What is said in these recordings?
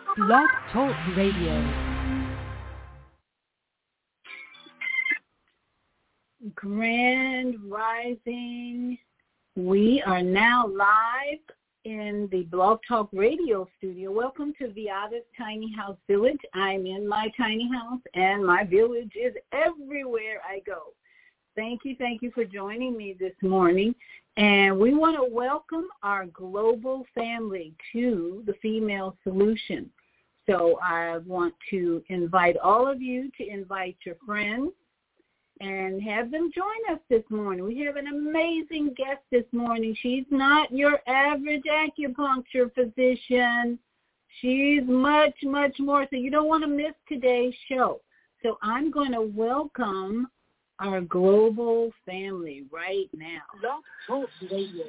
Blog Talk Radio. Grand Rising. We are now live in the Blog Talk Radio studio. Welcome to Viada's Tiny House Village. I'm in my tiny house, and my village is everywhere I go. Thank you for joining me this morning. And we want to welcome our global family to the Female Solution. So I want to invite all of you to invite your friends and have them join us this morning. We have an amazing guest this morning. She's not your average acupuncture physician. She's much, much more. So you don't want to miss today's show. So I'm going to welcome our global family right now. Blog Talk Radio.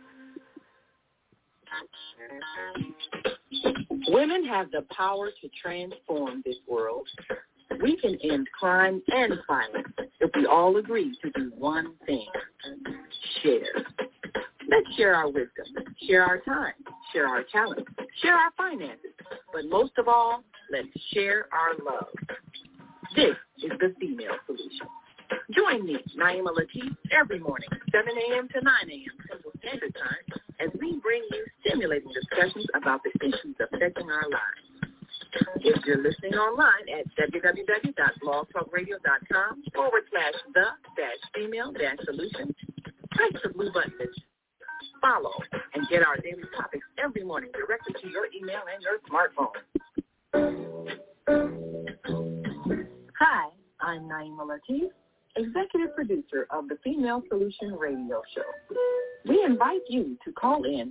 Women have the power to transform this world. We can end crime and violence if we all agree to do one thing: share. Let's share our wisdom, share our time, share our talent, share our finances, but most of all, let's share our love. This is the Female Solution. Join me, Naima Latif, every morning, 7 a.m. to 9 a.m. Central Standard Time, as we bring you stimulating discussions about the issues affecting our lives. If you're listening online at www.blogtalkradio.com/the-female-solution, press the blue button to follow and get our daily topics every morning directly to your email and your smartphone. Hi, I'm Naima Latif, executive producer of the Female Solution radio show. We invite you to call in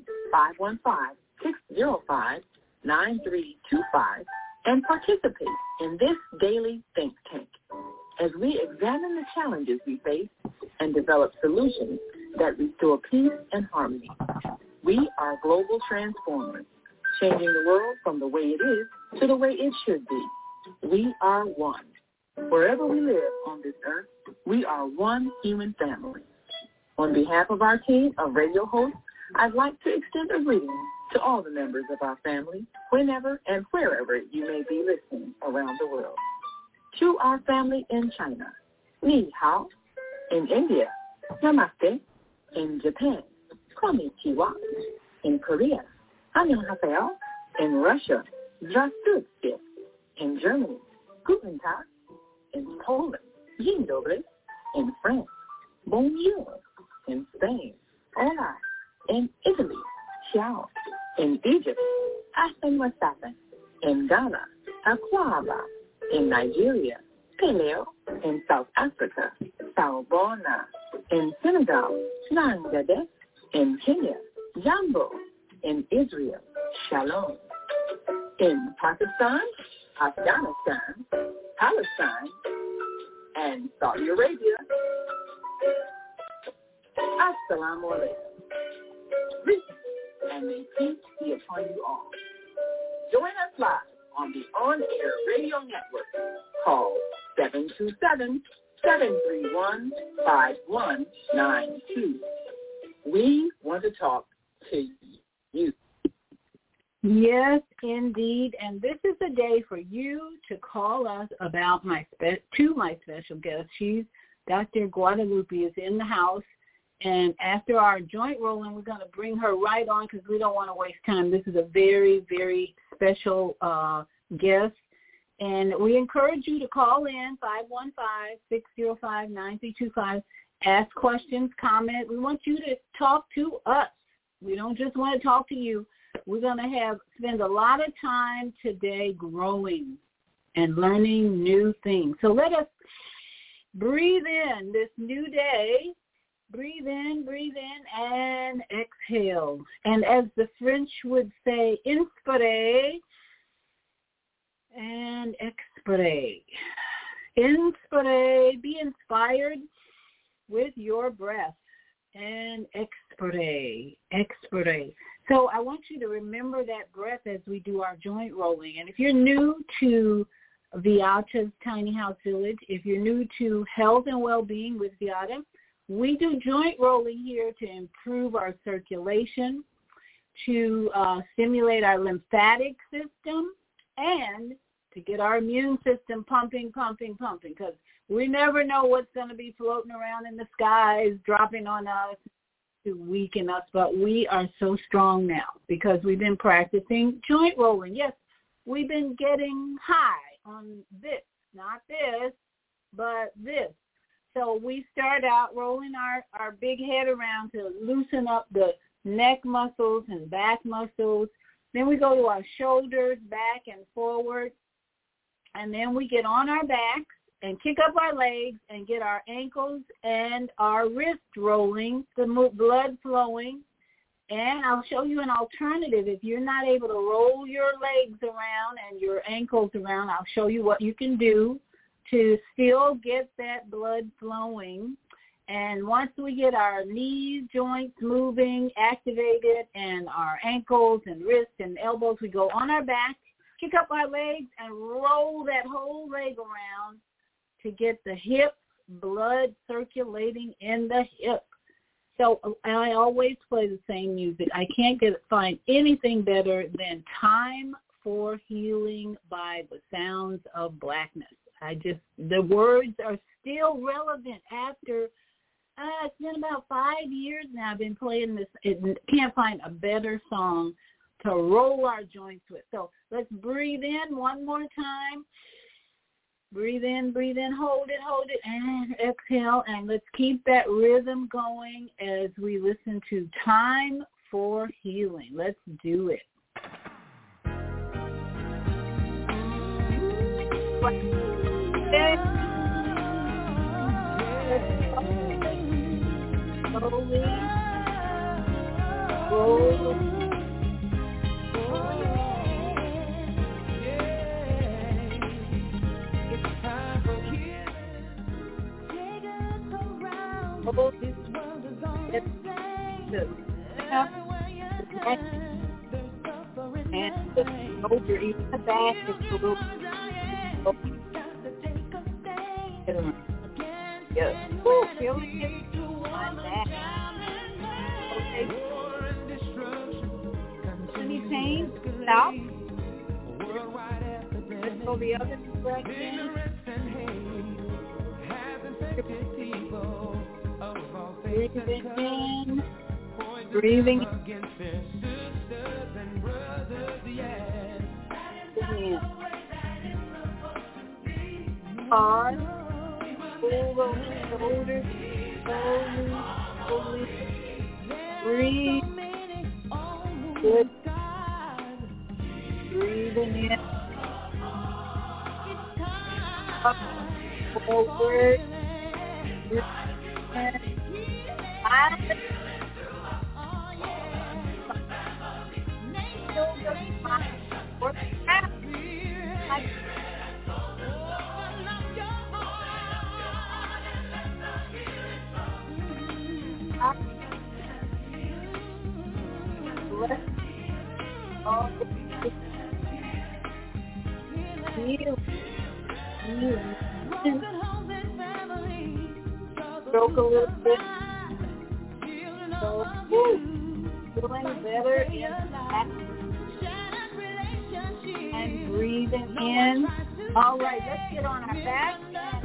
515-605-9325 and participate in this daily think tank as we examine the challenges we face and develop solutions that restore peace and harmony. We are global transformers, changing the world from the way it is to the way it should be. We are one. Wherever we live on this earth, we are one human family. On behalf of our team of radio hosts, I'd like to extend a greeting to all the members of our family, whenever and wherever you may be listening around the world. To our family in China, Ni Hao. In India, Namaste. In Japan, Konnichiwa. In Korea, Annyeonghaseyo. In Russia, Здравствуйте. In Germany, Guten Tag. In Poland, Dzień dobry. In France, Bonjour. In Spain, Hola. In Italy, Ciao. In Egypt, Ahlan wa sahlan. In Ghana, Akwaba. In Nigeria, Peleo. In South Africa, Sawubona. In Senegal, Nangade. In Kenya, Jambo. In Israel, Shalom. In Pakistan, Afghanistan, Palestine, and Saudi Arabia, Assalamu alaikum. Greetings, and may peace be upon you all. Join us live on the on-air radio network called 727-731-5192. We want to talk to you. Yes, indeed. And this is the day for you to call us about my special guest. She's Dr. Guadalupe is in the house. And after our joint rolling, we're going to bring her right on because we don't want to waste time. This is a very, very special guest. And we encourage you to call in 515-605-9325. Ask questions, comment. We want you to talk to us. We don't just want to talk to you. We're going to spend a lot of time today growing and learning new things. So let us breathe in this new day. Breathe in, and exhale. And as the French would say, inspire and expire. Inspire, be inspired with your breath, and expire. So I want you to remember that breath as we do our joint rolling. And if you're new to Viada's Tiny House Village, if you're new to health and well-being with Viada, we do joint rolling here to improve our circulation, to stimulate our lymphatic system, and to get our immune system pumping, because we never know what's going to be floating around in the skies, dropping on us to weaken us. But we are so strong now because we've been practicing joint rolling. Yes, we've been getting high on this, not this, but this. So we start out rolling our big head around to loosen up the neck muscles and back muscles. Then we go to our shoulders, back and forward. And then we get on our backs and kick up our legs and get our ankles and our wrists rolling, the blood flowing. And I'll show you an alternative. If you're not able to roll your legs around and your ankles around, I'll show you what you can do to still get that blood flowing. And once we get our knees, joints moving, activated, and our ankles and wrists and elbows, we go on our back, kick up our legs, and roll that whole leg around to get the hip blood circulating in the hip. So I always play the same music. I can't find anything better than Time for Healing by the Sounds of Blackness. The words are still relevant after, it's been about 5 years now I've been playing this. Can't find a better song to roll our joints with. So let's breathe in one more time. Breathe in, hold it, and exhale. And let's keep that rhythm going as we listen to Time for Healing. Let's do it. Slowly roll. This world is on its and the shoulder, even the back is a little yes. Feel it on that. Okay. Any pain? Stop. Let's go the other direction. Breathing in, breathing in. Hard, pull those shoulders, slowly, breathe. Good. Breathing in. Up, forward. Stroke a little bit. So, feeling better in back and breathing in. All right, let's get on our back.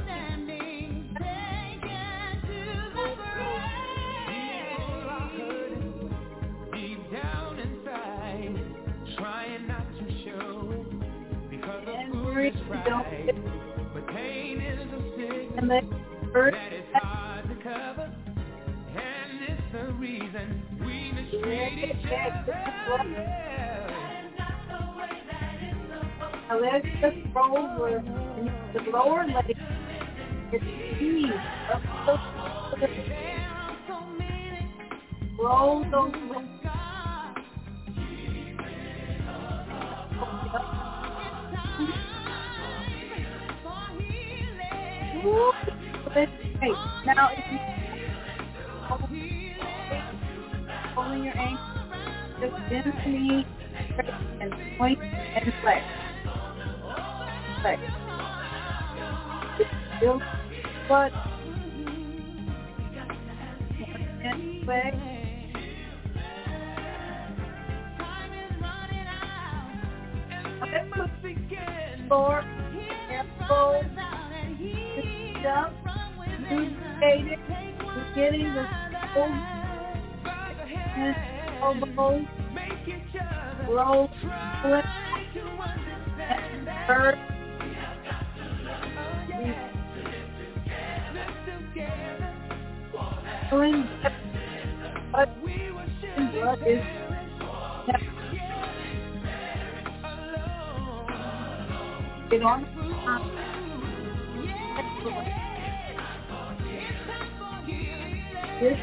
Deep down inside, trying not to show because of food is right. But pain is a sickness that is hard to cover. The reason we mistreat each other. Now let's just roll over the lower leg. It's easy. Roll those legs. Okay. Now if you holding your ankle, just bend the knee, and point and flex. Flex. Build butt. And flex. 4, elbow, jump, lubricated, getting the elbows, roll, flip, and bird. What is get on this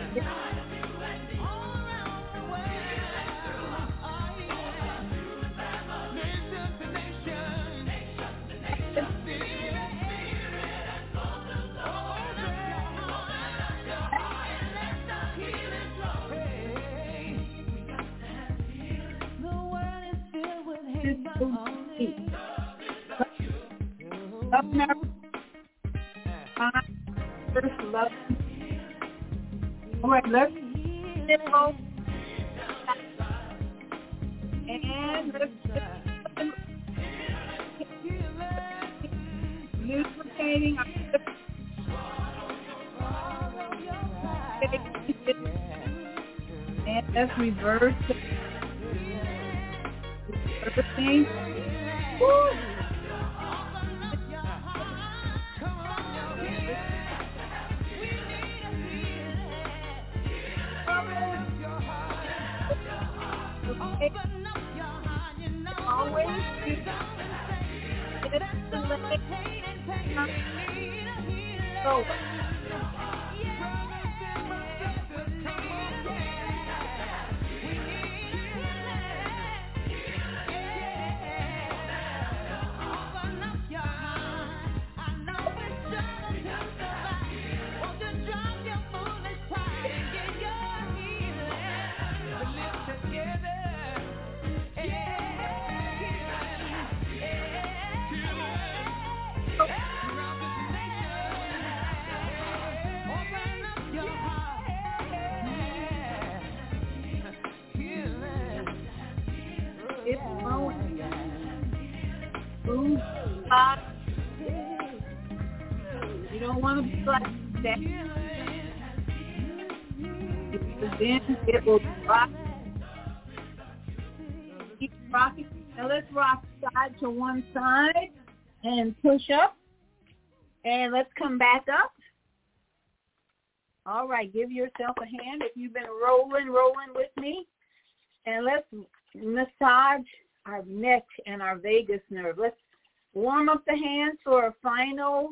up now. First love. All right, let's go. And let's lubricating our and let's reverse it. Reversing. Woo! Always get the leg go. It's flowing. Boom. You don't want to be like that. Then it will rock. Keep rocking. Now let's rock side to one side and push up. And let's come back up. All right, give yourself a hand if you've been rolling with me. And let's massage our neck and our vagus nerve. Let's warm up the hands for a final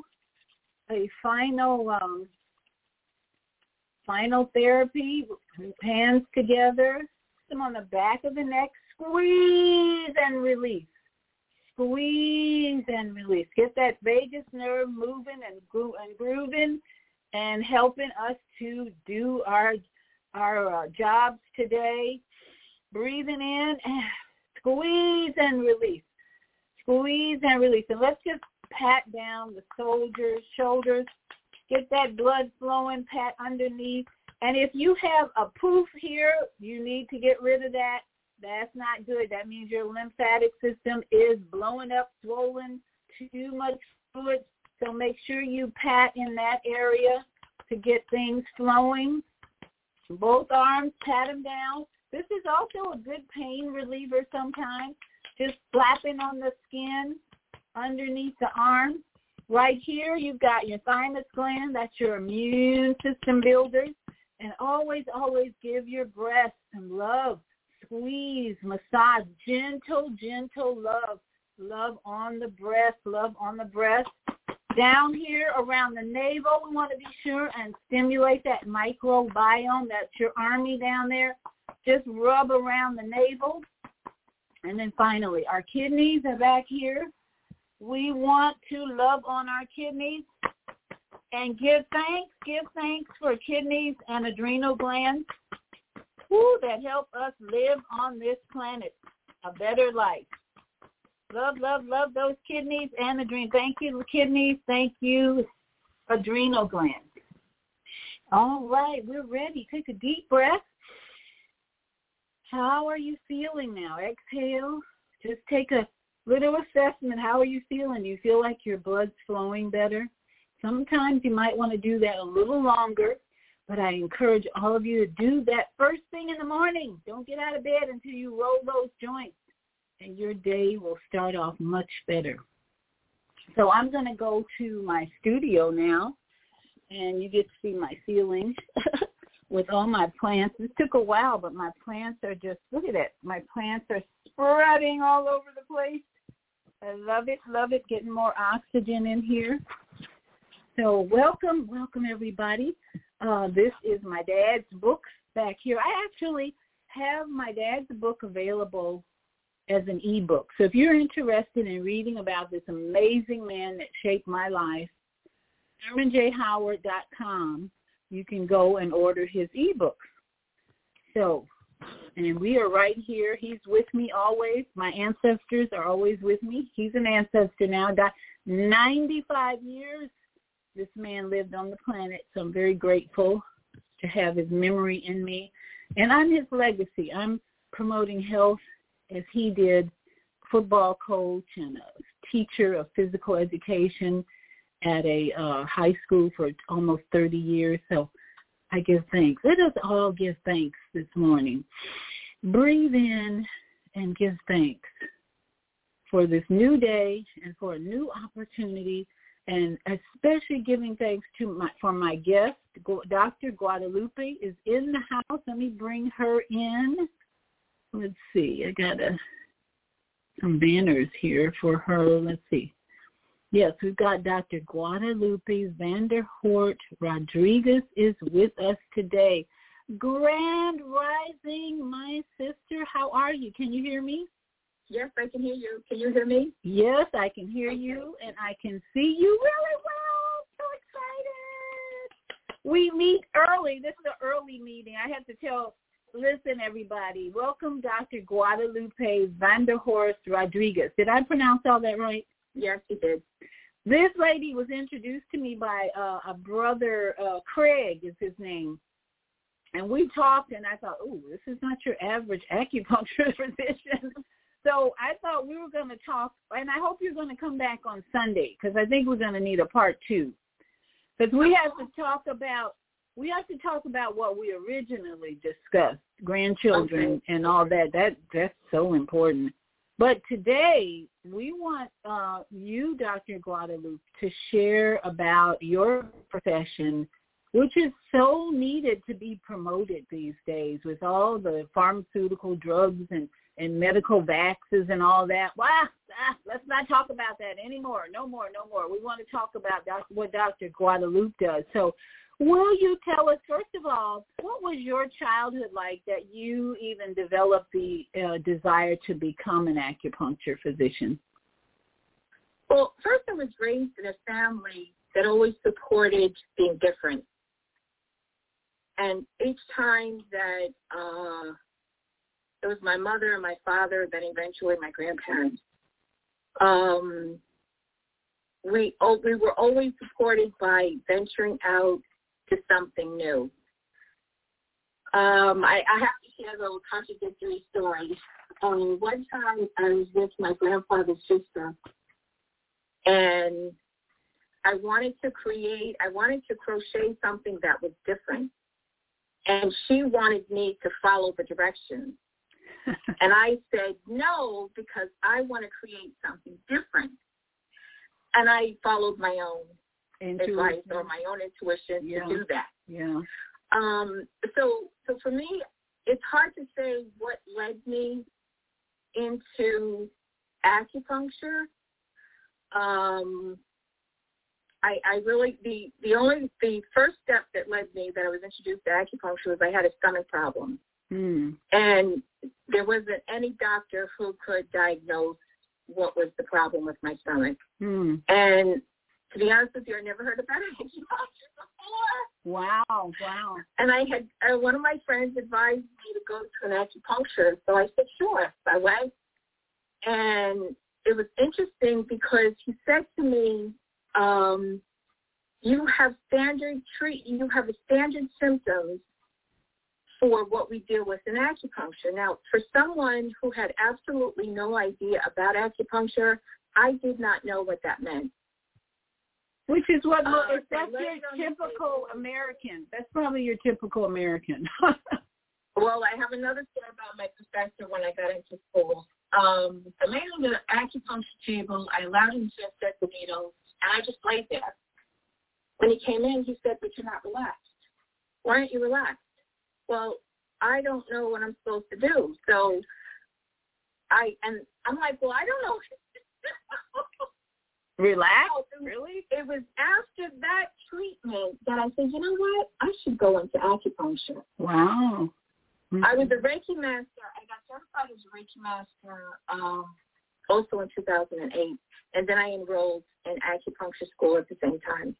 therapy. Hands together, put them on the back of the neck. Squeeze and release. Squeeze and release. Get that vagus nerve moving and grooving and helping us to do our jobs today. Breathing in, squeeze and release. Squeeze and release. And let's just pat down the shoulders. Get that blood flowing, pat underneath. And if you have a poof here, you need to get rid of that. That's not good. That means your lymphatic system is blowing up, swollen, too much fluid. So make sure you pat in that area to get things flowing. Both arms, pat them down. This is also a good pain reliever sometimes. Just slapping on the skin underneath the arm. Right here, you've got your thymus gland. That's your immune system builder. And always, always give your breast some love. Squeeze, massage, gentle love. Love on the breast, love on the breast. Down here around the navel, we want to be sure and stimulate that microbiome. That's your army down there. Just rub around the navel. And then finally, our kidneys are back here. We want to love on our kidneys and give thanks. Give thanks for kidneys and adrenal glands that help us live on this planet a better life. Love, love, love those kidneys and adrenal. Thank you, kidneys. Thank you, adrenal glands. All right, we're ready. Take a deep breath. How are you feeling now? Exhale. Just take a little assessment. How are you feeling? Do you feel like your blood's flowing better? Sometimes you might want to do that a little longer, but I encourage all of you to do that first thing in the morning. Don't get out of bed until you roll those joints, and your day will start off much better. So I'm going to go to my studio now, and you get to see my ceilings with all my plants. This took a while, but my plants are just, look at it. My plants are spreading all over the place. I love it, getting more oxygen in here. So welcome everybody. This is my dad's books back here. I actually have my dad's book available as an ebook. So if you're interested in reading about this amazing man that shaped my life, HermanJHoward.com, you can go and order his ebook. So, and we are right here. He's with me always. My ancestors are always with me. He's an ancestor now. 95 years this man lived on the planet, so I'm very grateful to have his memory in me. And I'm his legacy. I'm promoting health as he did, football coach and a teacher of physical education at a high school for almost 30 years. So I give thanks. Let us all give thanks this morning. Breathe in and give thanks for this new day and for a new opportunity, and especially giving thanks to my guest. Dr. Guadalupe is in the house. Let me bring her in. Let's see. I got some banners here for her. Let's see. Yes, we've got Dr. Guadalupe Vanderhort Rodriguez is with us today. Grand Rising, my sister. How are you? Can you hear me? Yes, I can hear you. Can you hear me? Yes, I can hear you, and I can see you really well. So excited. We meet early. This is an early meeting. I have to listen, everybody. Welcome, Dr. Guadalupe Vanderhorst Rodriguez. Did I pronounce all that right? Yes, you did. This lady was introduced to me by a brother, Craig is his name. And we talked, and I thought, oh, this is not your average acupuncture physician. So I thought we were going to talk, and I hope you're going to come back on Sunday, because I think we're going to need a part 2. Because we have to talk about what we originally discussed, grandchildren and all that. That's so important. But today we want you, Dr. Guadalupe, to share about your profession, which is so needed to be promoted these days with all the pharmaceutical drugs and medical vaxes and all that. Let's not talk about that anymore. No more. We want to talk about what Dr. Guadalupe does. So will you tell us, first of all, what was your childhood like that you even developed the desire to become an acupuncture physician? Well, first I was raised in a family that always supported being different. And each time that it was my mother and my father, then eventually my grandparents, we were always supported by venturing out to something new. I have to share a little contradictory story. One time I was with my grandfather's sister, and I wanted to crochet something that was different. And she wanted me to follow the directions. And I said no, because I want to create something different. And I followed my own advice or my own intuition to do that. Yeah. So for me, it's hard to say what led me into acupuncture. I really, the first step that led me, that I was introduced to acupuncture, was I had a stomach problem. And there wasn't any doctor who could diagnose what was the problem with my stomach. And to be honest with you, I never heard about acupuncture before. Wow. And I had, one of my friends advised me to go to an acupuncturist, so I said, sure. I went, and it was interesting because he said to me, you have standard symptoms for what we deal with in acupuncture. Now, for someone who had absolutely no idea about acupuncture, I did not know what that meant. Which is what, if that's your typical American. That's probably your typical American. Well, I have another story about my professor when I got into school. I laid on the acupuncture table. I allowed him to insert the needles, and I just laid there. When he came in, he said, "But you're not relaxed. Why aren't you relaxed?" Well, I don't know what I'm supposed to do. So I'm like, well, I don't know. Relax? Really? It was after that treatment that I said, you know what? I should go into acupuncture. Wow. Mm-hmm. I was a Reiki master. I got certified as a Reiki master also in 2008. And then I enrolled in acupuncture school at the same time.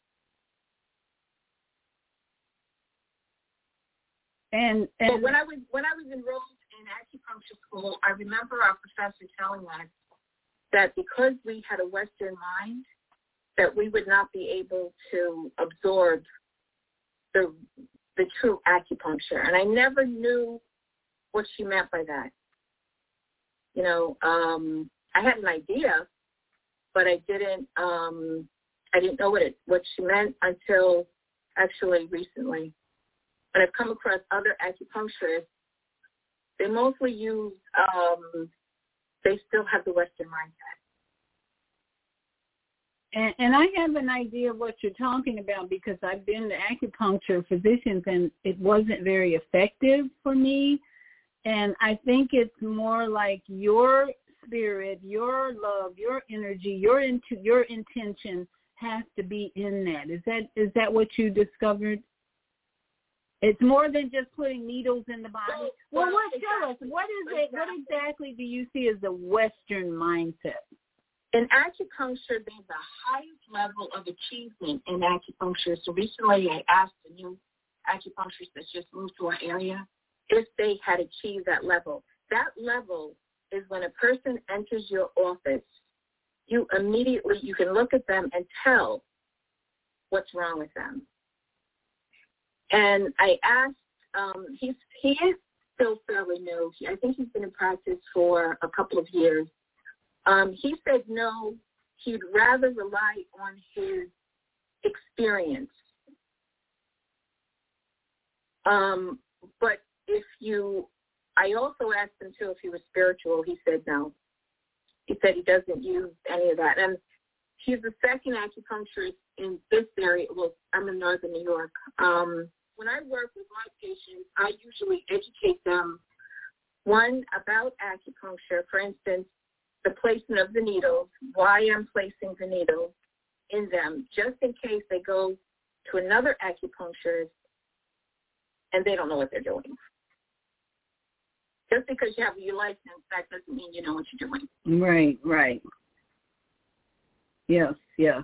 And so when I was enrolled in acupuncture school, I remember our professor telling us that because we had a Western mind, that we would not be able to absorb the true acupuncture. And I never knew what she meant by that. You know, I had an idea, but I didn't know what she meant until actually recently. When I've come across other acupuncturists, they mostly use, they still have the Western mindset. And I have an idea of what you're talking about because I've been to acupuncture physicians and it wasn't very effective for me. And I think it's more like your spirit, your love, your energy, your intention has to be in that. Is that what you discovered? It's more than just putting needles in the body. Well, tell us, what is it? What exactly do you see as the Western mindset? In acupuncture, there's the highest level of achievement in acupuncture. So recently I asked a new acupuncturist that's just moved to our area if they had achieved that level. That level is when a person enters your office, you can look at them and tell what's wrong with them. And I asked, he is still fairly new. I think he's been in practice for a couple of years. He said no, he'd rather rely on his experience. But I also asked him too if he was spiritual. He said no. He said he doesn't use any of that. And he's the second acupuncturist in this area. Well, I'm in northern New York. When I work with my patients, I usually educate them, one, about acupuncture. For instance, the placement of the needles, why I'm placing the needles in them, just in case they go to another acupuncturist and they don't know what they're doing. Just because you have your license, that doesn't mean you know what you're doing. Right. Yes.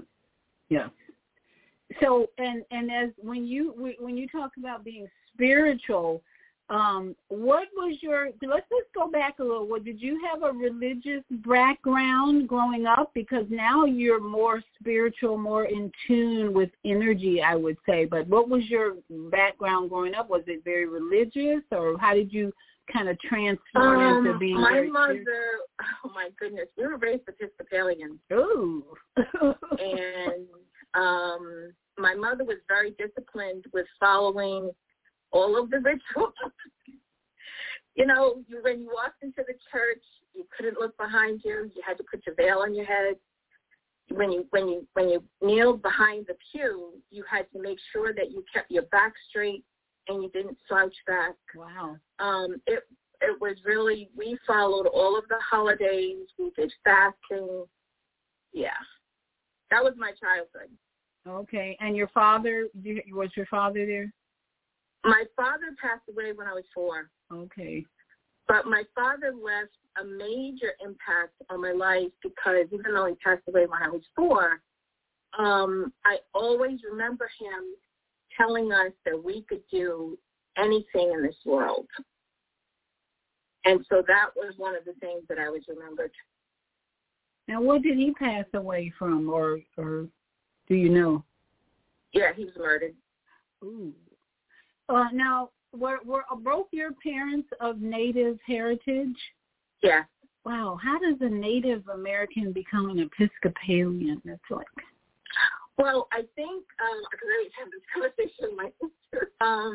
So, and as when you talk about being spiritual, what was let's just go back a little. Did you have a religious background growing up? Because now you're more spiritual, more in tune with energy, I would say. But what was your background growing up? Was it very religious, or how did you kind of transform into being my very mother, spiritual? oh my goodness, we were raised Episcopalian. Ooh. And my mother was very disciplined with following all of the rituals. You know, when you walked into the church, you couldn't look behind you. You had to put your veil on your head. When you kneeled behind the pew, you had to make sure that you kept your back straight and you didn't slouch back. Wow. It was really, we followed all of the holidays. We did fasting. Yeah. That was my childhood. Okay. And your father, was your father there? My father passed away when I was 4. Okay. But my father left a major impact on my life because even though he passed away when I was 4, I always remember him telling us that we could do anything in this world. And so that was one of the things that I always remembered. Now, what did he pass away from, or do you know? Yeah, he was murdered. Ooh. Now, were both your parents of Native heritage? Yeah. Wow. How does a Native American become an Episcopalian? It's like. Well, I think because I always have this conversation with my sister.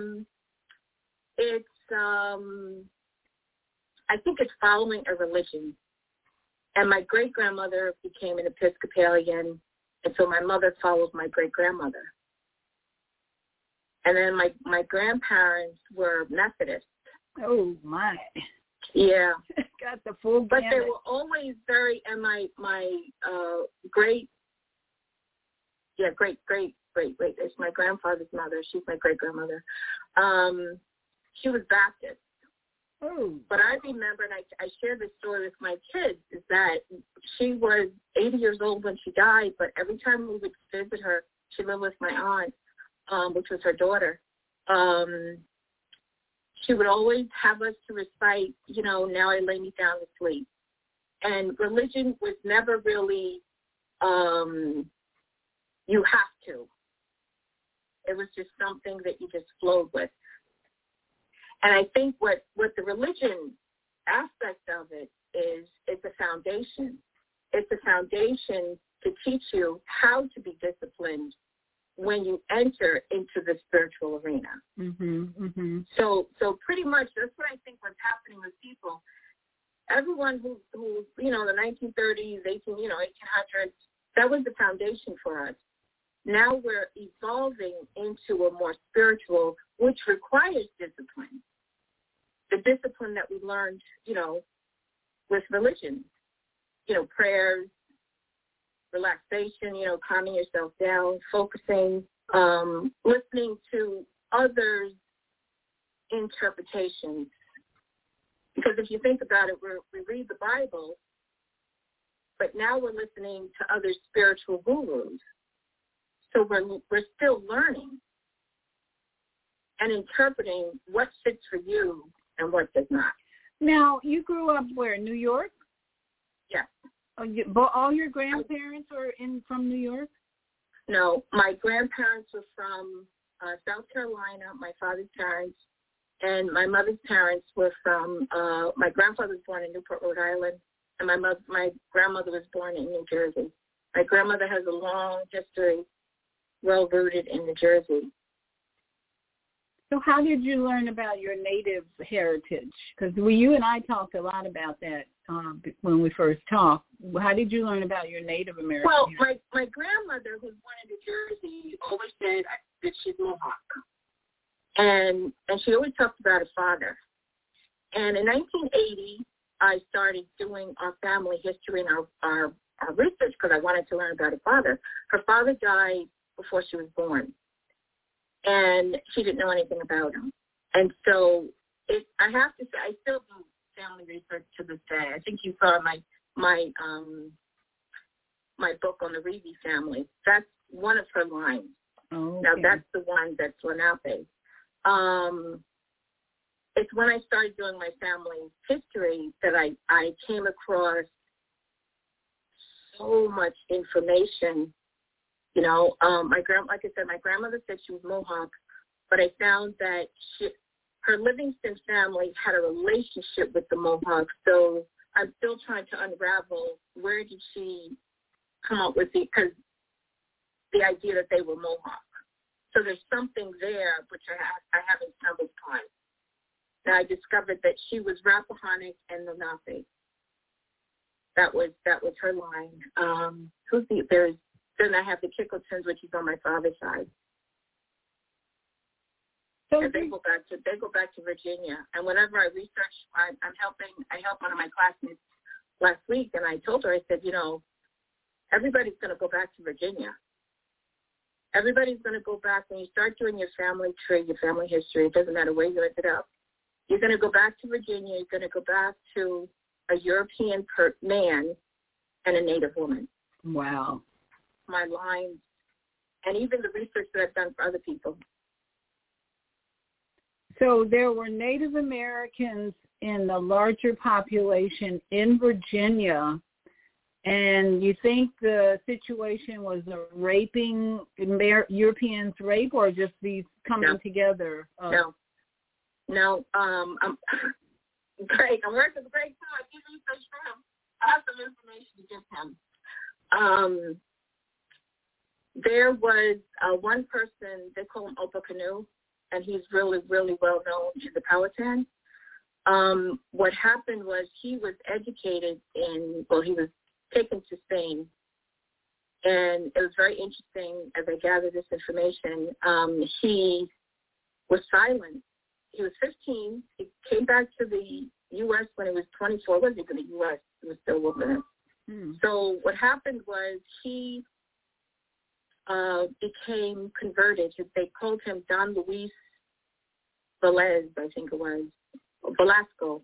I think it's following a religion. And my great-grandmother became an Episcopalian, and so my mother followed my great-grandmother. And then my grandparents were Methodist. Oh, my. Yeah. Got the full But gamut. they were always very, and my great, it's my grandfather's mother. She's my great-grandmother. She was Baptist. Oh. But I remember, and I share this story with my kids, is that she was 80 years old when she died, but every time we would visit her, she lived with my aunt, which was her daughter. She would always have us to recite, now I lay me down to sleep. And religion was never really, you have to. It was just something that you just flowed with. And I think what the religion aspect of it is, it's a foundation. It's a foundation to teach you how to be disciplined when you enter into the spiritual arena. Mm-hmm, mm-hmm. So pretty much that's what I think was happening with people. Everyone who the 1930s, 1800s, that was the foundation for us. Now we're evolving into a more spiritual, which requires discipline. The discipline that we learned, with religion, prayers, relaxation, calming yourself down, focusing, listening to others' interpretations. Because if you think about it, we read the Bible, but now we're listening to other spiritual gurus. So we're still learning and interpreting what fits for you and what does not. Now, you grew up where, New York? Yes. All your grandparents were from New York? No, my grandparents were from South Carolina, my father's parents, and my mother's parents were from, my grandfather was born in Newport, Rhode Island, and my grandmother was born in New Jersey. My grandmother has a long history, well-rooted in New Jersey. So how did you learn about your Native heritage? Because you and I talked a lot about that when we first talked. How did you learn about your Native American heritage? My grandmother, who was born in New Jersey, always said that she's Mohawk. And she always talked about her father. And in 1980, I started doing our family history and our research because I wanted to learn about her father. Her father died before she was born. And she didn't know anything about him. And so I have to say, I still do family research to this day. I think you saw my book on the Reeve family. That's one of her lines. Oh, okay. Now, that's the one that's Lenape. It's when I started doing my family history that I came across so much information. Like I said, my grandmother said she was Mohawk, but I found that her Livingston family had a relationship with the Mohawks. So I'm still trying to unravel where did she come up with the idea that they were Mohawk. So there's something there which I haven't stumbled upon. Now I discovered that she was Rappahannock and Lenape. That was her line. Then I have the Kickletons, which is on my father's side. So and they go back to Virginia. And whenever I research, I help one of my classmates last week, and I told her, I said, everybody's going to go back to Virginia. Everybody's going to go back. When you start doing your family tree, your family history, it doesn't matter where you ended up. You're going to go back to Virginia. You're going to go back to a European man and a Native woman. Wow. My lines, and even the research that I've done for other people. So there were Native Americans in the larger population in Virginia, and you think the situation was a raping, Europeans rape, or just these coming together? No. Now, Greg, I'm working with Greg too. I did research for him. I have some information to give him. There was one person, they call him Opa Kanu, and he's really, really well known in the Powhatan. What happened was he was educated he was taken to Spain. And it was very interesting as I gathered this information. He was silent. He was 15. He came back to the U.S. when he was 24. It wasn't even the U.S. He was still with us. So what happened was he became converted. They called him Don Luis Velez, I think it was. Velasco.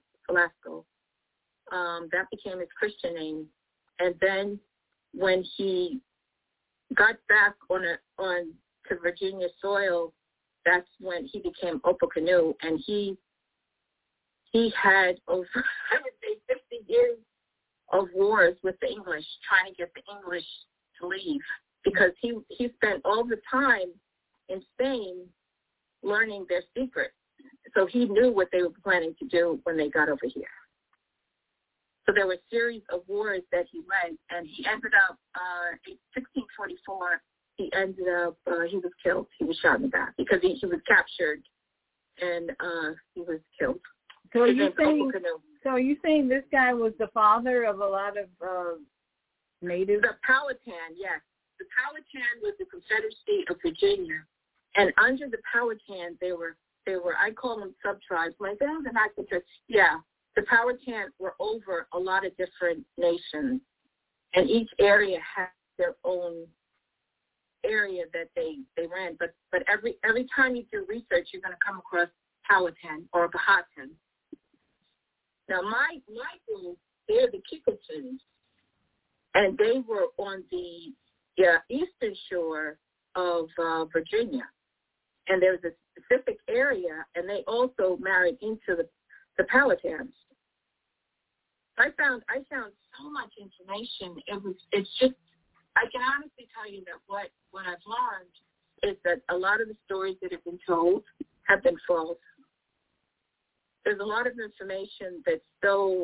That became his Christian name. And then when he got back to Virginia soil, that's when he became Opa Kanu, and he had over, I would say, 50 years of wars with the English, trying to get the English to leave, because he spent all the time in Spain learning their secrets. So he knew what they were planning to do when they got over here. So there were a series of wars that he led, and he ended up, in 1644, he was killed. He was shot in the back because he was captured, and he was killed. So are you saying this guy was the father of a lot of natives? The Powhatan, yes. The Powhatan was the Confederacy of Virginia, and under the Powhatan, they were I call them sub-tribes. Like, they're not the yeah. The Powhatan were over a lot of different nations, and each area had their own area that they ran. But every time you do research, you're going to come across Powhatan or Bahatan. Now, my group, they're the Kikotans, and they were on the eastern shore of Virginia, and there was a specific area, and they also married into the Powhatans. I found so much information. It's just, I can honestly tell you that what I've learned is that a lot of the stories that have been told have been false. There's a lot of information that's so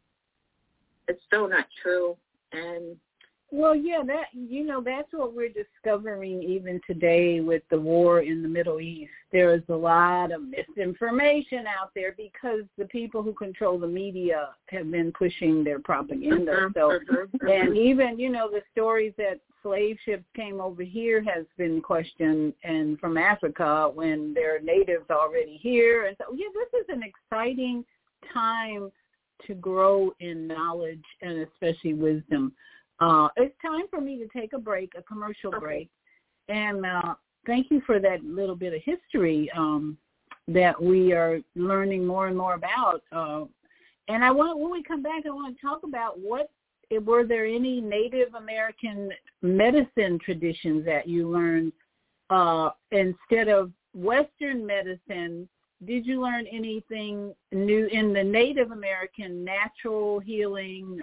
not true. And well, yeah, that's what we're discovering even today with the war in the Middle East. There is a lot of misinformation out there because the people who control the media have been pushing their propaganda. And even, the stories that slave ships came over here has been questioned, and from Africa when there are natives already here. And so, this is an exciting time to grow in knowledge and especially wisdom. It's time for me to take a commercial break. And thank you for that little bit of history that we are learning more and more about. And when we come back, I want to talk about were there any Native American medicine traditions that you learned instead of Western medicine? Did you learn anything new in the Native American natural healing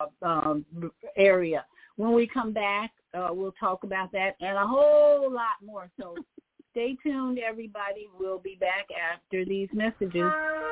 area? When we come back, we'll talk about that and a whole lot more. So stay tuned, everybody. We'll be back after these messages.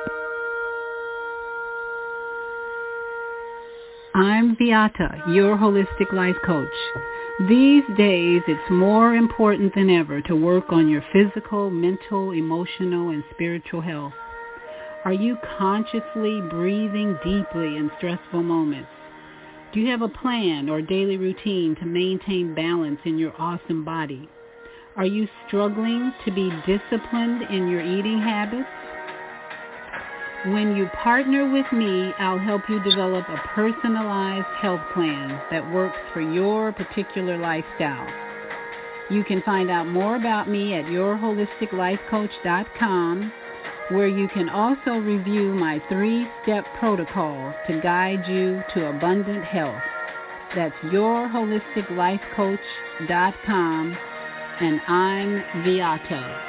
I'm Beata, your holistic life coach. These days, it's more important than ever to work on your physical, mental, emotional, and spiritual health. Are you consciously breathing deeply in stressful moments? Do you have a plan or daily routine to maintain balance in your awesome body? Are you struggling to be disciplined in your eating habits? When you partner with me, I'll help you develop a personalized health plan that works for your particular lifestyle. You can find out more about me at yourholisticlifecoach.com, where you can also review my 3-step protocol to guide you to abundant health. That's yourholisticlifecoach.com, and I'm Beata.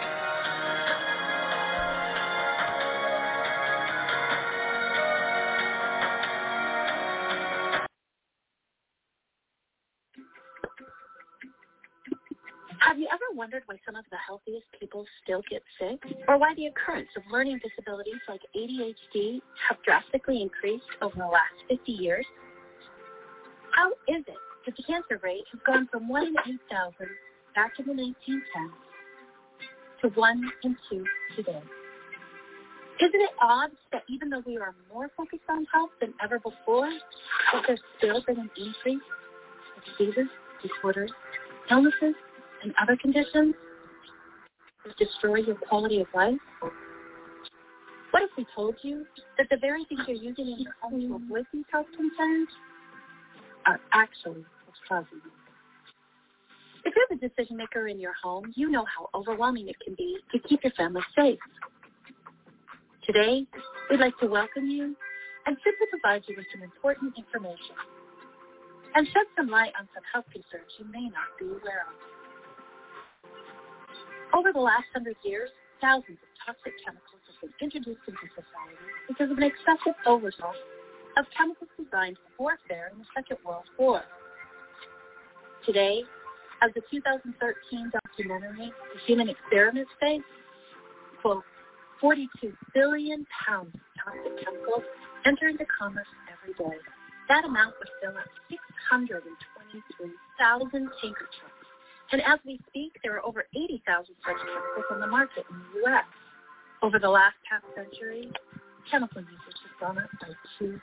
Have you ever wondered why some of the healthiest people still get sick? Or why the occurrence of learning disabilities like ADHD have drastically increased over the last 50 years? How is it that the cancer rate has gone from 1 in 8,000 back in the 1910s to 1 in 2 today? Isn't it odd that even though we are more focused on health than ever before, that there's still been an increase of diseases, disorders, illnesses, and other conditions that destroy your quality of life? What if we told you that the very things you're using in your home to avoid these health concerns are actually what's causing them? If you're the decision maker in your home, you know how overwhelming it can be to keep your family safe. Today, we'd like to welcome you and simply provide you with some important information and shed some light on some health concerns you may not be aware of. Over the last 100 years, thousands of toxic chemicals have been introduced into society because of an excessive overdose of chemicals designed for warfare in the Second World War. Today, as the 2013 documentary, The Human Experiment states, quote, 42 billion pounds of toxic chemicals enter into commerce every day. That amount would fill up 623,000 tanker trucks. And as we speak, there are over 80,000 such chemicals on the market in the U.S. Over the last half century, chemical usage has gone up by 2,000%.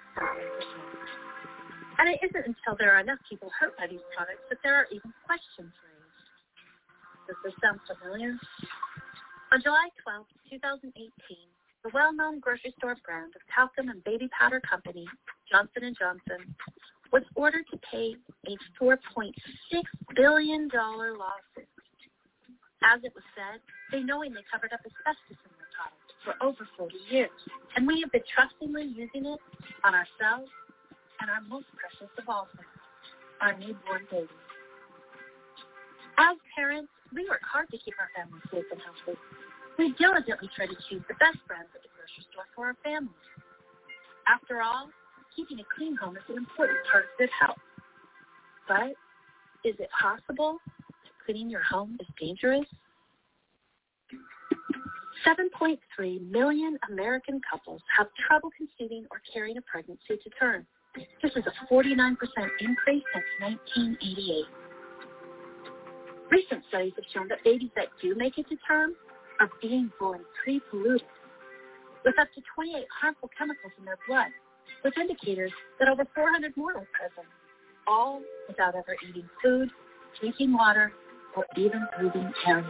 And it isn't until there are enough people hurt by these products that there are even questions raised. Does this sound familiar? On July 12, 2018, the well-known grocery store brand of talcum and baby powder company, Johnson & Johnson, was ordered to pay a $4.6 billion lawsuit. As it was said, they knowingly covered up asbestos in their product for over 40 years, and we have been trustingly using it on ourselves and our most precious of all things, our newborn babies. As parents, we work hard to keep our families safe and healthy. We diligently try to choose the best brands at the grocery store for our families. After all, keeping a clean home is an important part of good health. But is it possible that cleaning your home is dangerous? 7.3 million American couples have trouble conceiving or carrying a pregnancy to term. This is a 49% increase since 1988. Recent studies have shown that babies that do make it to term are being born pre-polluted, with up to 28 harmful chemicals in their blood, with indicators that over 400 more are present, all without ever eating food, drinking water, or even breathing air.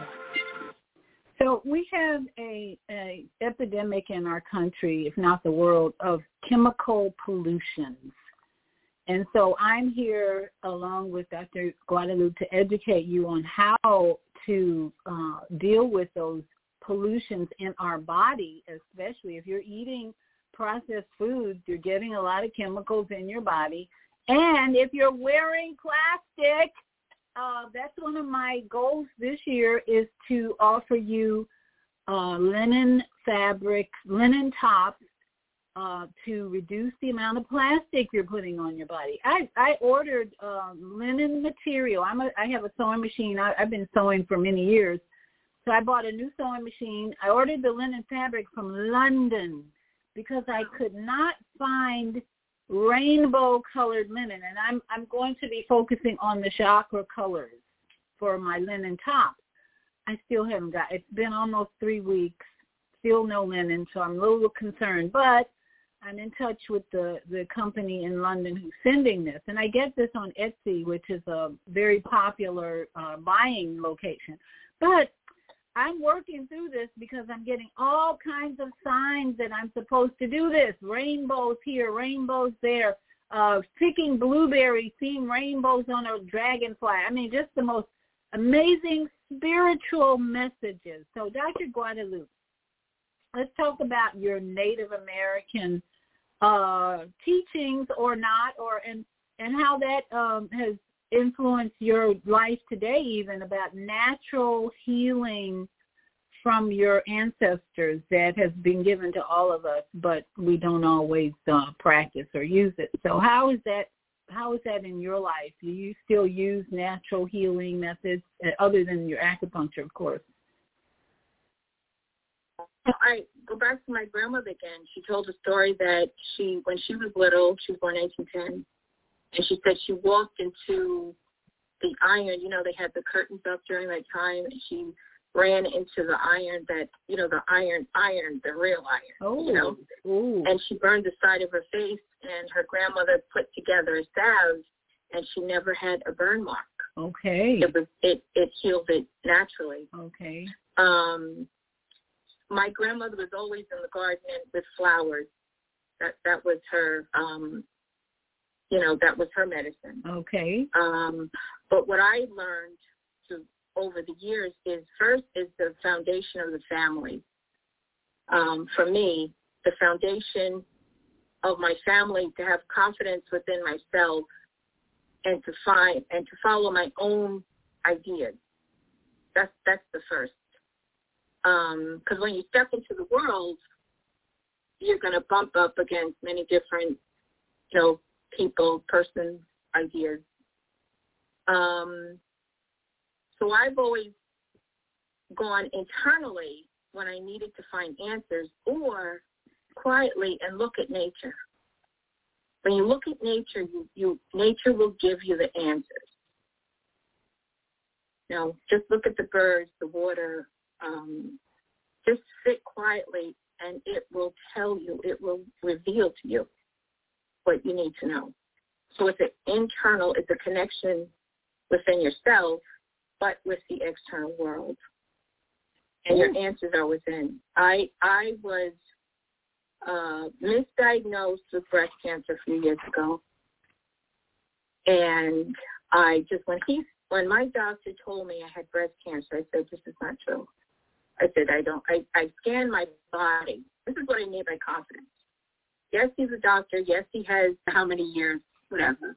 So we have a epidemic in our country, if not the world, of chemical pollutions. And so I'm here along with Dr. Guadalupe to educate you on how to deal with those pollutions in our body, especially if you're eating processed foods, you're getting a lot of chemicals in your body. And if you're wearing plastic, that's one of my goals this year is to offer you linen fabric, linen tops to reduce the amount of plastic you're putting on your body. I ordered linen material. I have a sewing machine. I've been sewing for many years. So I bought a new sewing machine. I ordered the linen fabric from London because I could not find rainbow-colored linen, and I'm going to be focusing on the chakra colors for my linen tops. I still haven't got. It's been almost 3 weeks, still no linen, so I'm a little concerned. But I'm in touch with the company in London who's sending this, and I get this on Etsy, which is a very popular buying location. But I'm working through this because I'm getting all kinds of signs that I'm supposed to do this. Rainbows here, rainbows there. Picking blueberries, seeing rainbows on a dragonfly. I mean, just the most amazing spiritual messages. So, Dr. Guadalupe, let's talk about your Native American teachings or not, and how that has influence your life today, even about natural healing from your ancestors that has been given to all of us, but we don't always practice or use it. So how is that how is that in your life? Do you still use natural healing methods other than your acupuncture, of course? I go back to my grandmother again. She told a story that when she was little, she was born in 1810, and she said she walked into the iron. They had the curtains up during that time, and she ran into the iron the real iron. Oh. Ooh. And she burned the side of her face, and her grandmother put together a salve, and she never had a burn mark. Okay. It healed it naturally. Okay. My grandmother was always in the garden with flowers. That was her, that was her medicine. Okay. But what I learned over the years is first is the foundation of the family. For me, the foundation of my family to have confidence within myself and to follow my own ideas. That's the first. Because when you step into the world, you're going to bump up against many different, people, persons, ideas. So I've always gone internally when I needed to find answers, or quietly and look at nature. When you look at nature, nature will give you the answers. Just look at the birds, the water. Just sit quietly, and it will tell you, it will reveal to you what you need to know. So it's internal, it's a connection within yourself, but with the external world. And your answers are within. I was misdiagnosed with breast cancer a few years ago. And when my doctor told me I had breast cancer, I said, this is not true. I said, I scanned my body. This is what I mean by confidence. Yes, he's a doctor. Yes, he has how many years, whatever.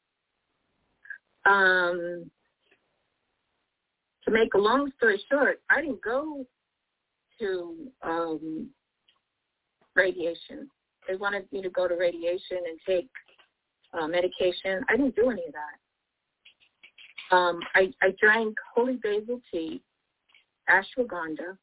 To make a long story short, I didn't go to radiation. They wanted me to go to radiation and take medication. I didn't do any of that. I drank holy basil tea, ashwagandha,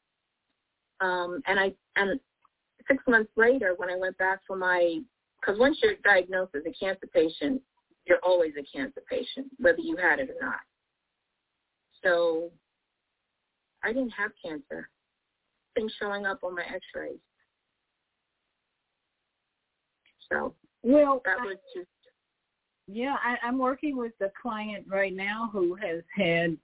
and 6 months later, when I went back because once you're diagnosed as a cancer patient, you're always a cancer patient, whether you had it or not. So I didn't have cancer. Things showing up on my x-rays. So that was just... Yeah, I'm working with a client right now who has had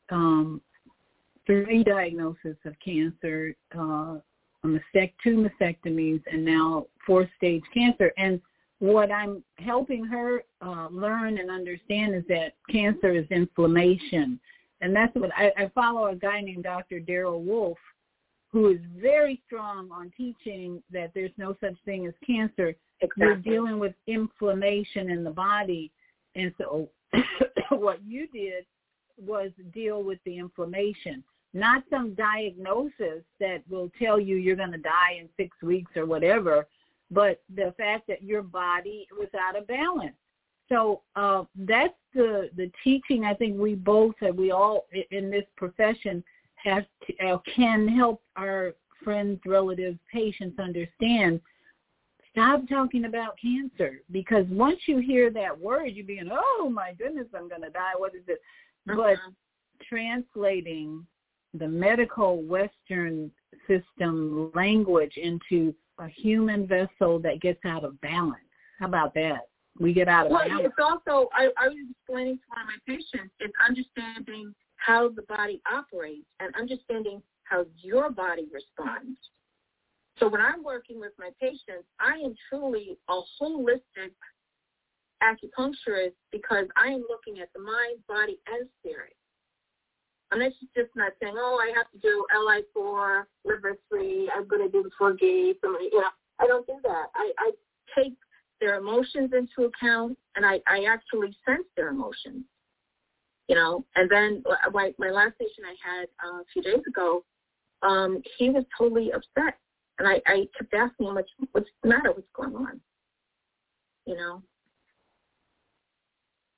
3 diagnoses of cancer, 2 mastectomies, and now 4th-stage cancer. And what I'm helping her learn and understand is that cancer is inflammation. And that's what I follow a guy named Dr. Darrell Wolfe, who is very strong on teaching that there's no such thing as cancer. Exactly. We're dealing with inflammation in the body. And so what you did was deal with the inflammation, not some diagnosis that will tell you you're going to die in 6 weeks or whatever, but the fact that your body was out of balance. So that's the teaching I think we all in this profession have can help our friends, relatives, patients understand. Stop talking about cancer, because once you hear that word, you're being, oh my goodness, I'm going to die. What is it? But translating the medical Western system language into a human vessel that gets out of balance. How about that? We get out of balance. Well, it's also, I was explaining to one of my patients, it's understanding how the body operates and understanding how your body responds. So when I'm working with my patients, I am truly a holistic acupuncturist because I am looking at the mind, body, and spirit. I'm just not saying, I have to do LI4, liver 3, I'm going to do the 4 gates. I don't do that. I take their emotions into account, and I actually sense their emotions, And then my last patient I had a few days ago, he was totally upset. And I kept asking him, what's the matter? What's going on?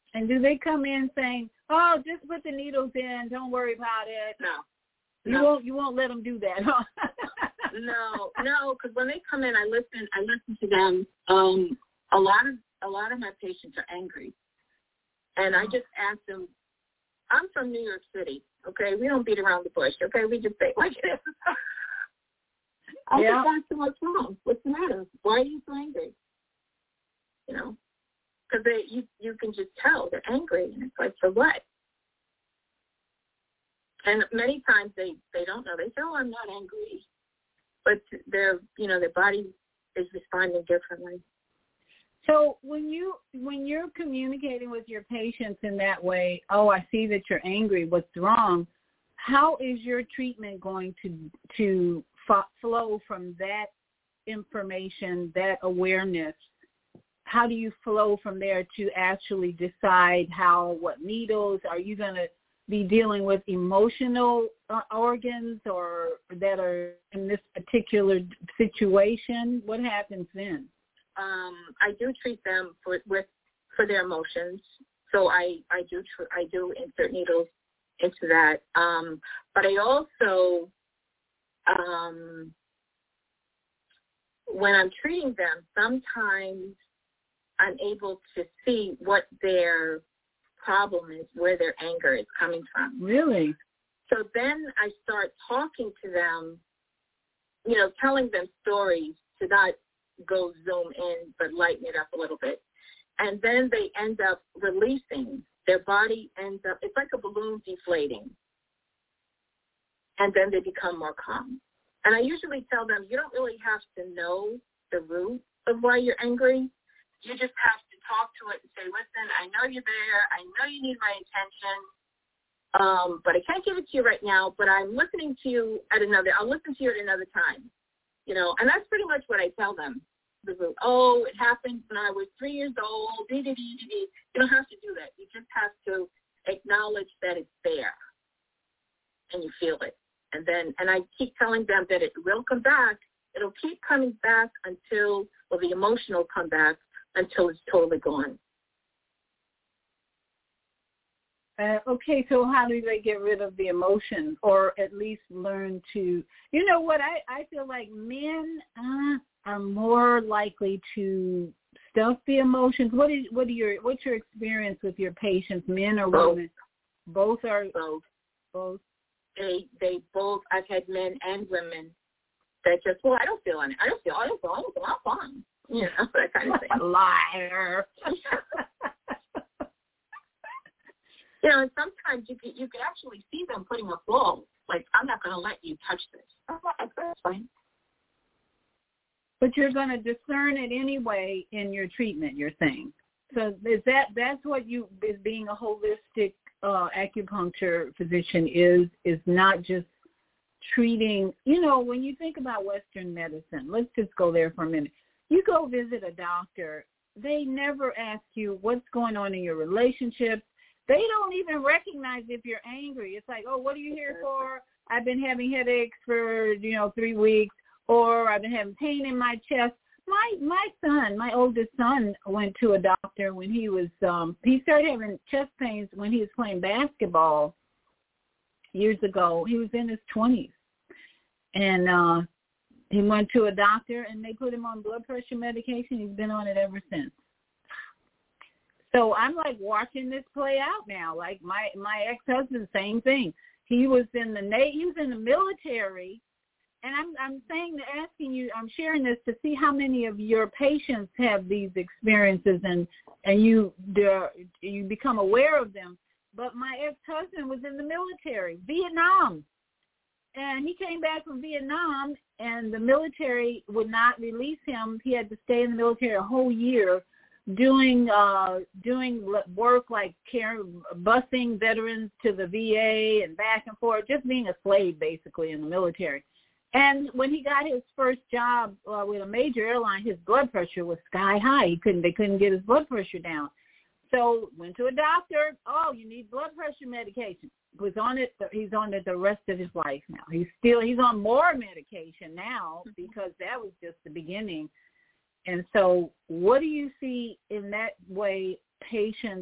And do they come in saying, "Oh, just put the needles in. Don't worry about it"? No. You won't let them do that, huh? No, because when they come in, I listen to them. A lot of my patients are angry, and I just ask them. I'm from New York City, okay? We don't beat around the bush, okay? We just say like it is. I just ask them, what's wrong? What's the matter? Why are you so angry? You know, because you can just tell they're angry, and it's like, for what? And many times they don't know. They say, "Oh, I'm not angry," but their body is responding differently. So when you're communicating with your patients in that way, "Oh, I see that you're angry. What's wrong?" How is your treatment going to flow from that information, that awareness? How do you flow from there to actually decide what needles? Are you going to be dealing with emotional organs or that are in this particular situation? What happens then? I do treat them for their emotions, so I do insert needles into that. But I also, when I'm treating them, sometimes I'm able to see what their problem is, where their anger is coming from. Really? So then I start talking to them, telling them stories to not go zoom in, but lighten it up a little bit. And then they end up releasing. Their body ends up, it's like a balloon deflating. And then they become more calm. And I usually tell them, you don't really have to know the root of why you're angry. You just have to talk to it and say, "Listen, I know you're there. I know you need my attention, but I can't give it to you right now, but I'm listening to you I'll listen to you at another time." And that's pretty much what I tell them. "Oh, it happened when I was 3 years old. You don't have to do that. You just have to acknowledge that it's there and you feel it. And I keep telling them that it will come back. It'll keep coming back until the emotion will come back until it's totally gone." Okay, so how do they get rid of the emotion, or at least learn to, I feel like men are more likely to stuff the emotions. What's your experience with your patients, men or women? Both are both. They both. I've had men and women that just, I don't feel anything. I don't feel anything. I'm fine. That kind of thing. Liar. And sometimes you can actually see them putting a ball. Like, "I'm not going to let you touch this." That's fine. But you're going to discern it anyway in your treatment, you're saying. So that's what is being a holistic acupuncture physician is not just treating, when you think about Western medicine, let's just go there for a minute. You go visit a doctor, they never ask you what's going on in your relationships. They don't even recognize if you're angry. It's like, "Oh, what are you here for? I've been having headaches for, 3 weeks, or I've been having pain in my chest." My oldest son, went to a doctor when he was, he started having chest pains when he was playing basketball years ago. He was in his 20s. And he went to a doctor, and they put him on blood pressure medication. He's been on it ever since. So I'm like watching this play out now. Like my ex-husband, same thing. He was in the military, and I'm asking you, I'm sharing this to see how many of your patients have these experiences, and you become aware of them. But my ex-husband was in the military, Vietnam, and he came back from Vietnam, and the military would not release him. He had to stay in the military a whole year, doing work like busing veterans to the VA and back and forth, just being a slave basically in the military. And when he got his first job with a major airline, his blood pressure was sky high. They couldn't get his blood pressure down. So went to a doctor. "Oh, you need blood pressure medication." Was on it. He's on it the rest of his life now. He's on more medication now because that was just the beginning. And so what do you see in that way patients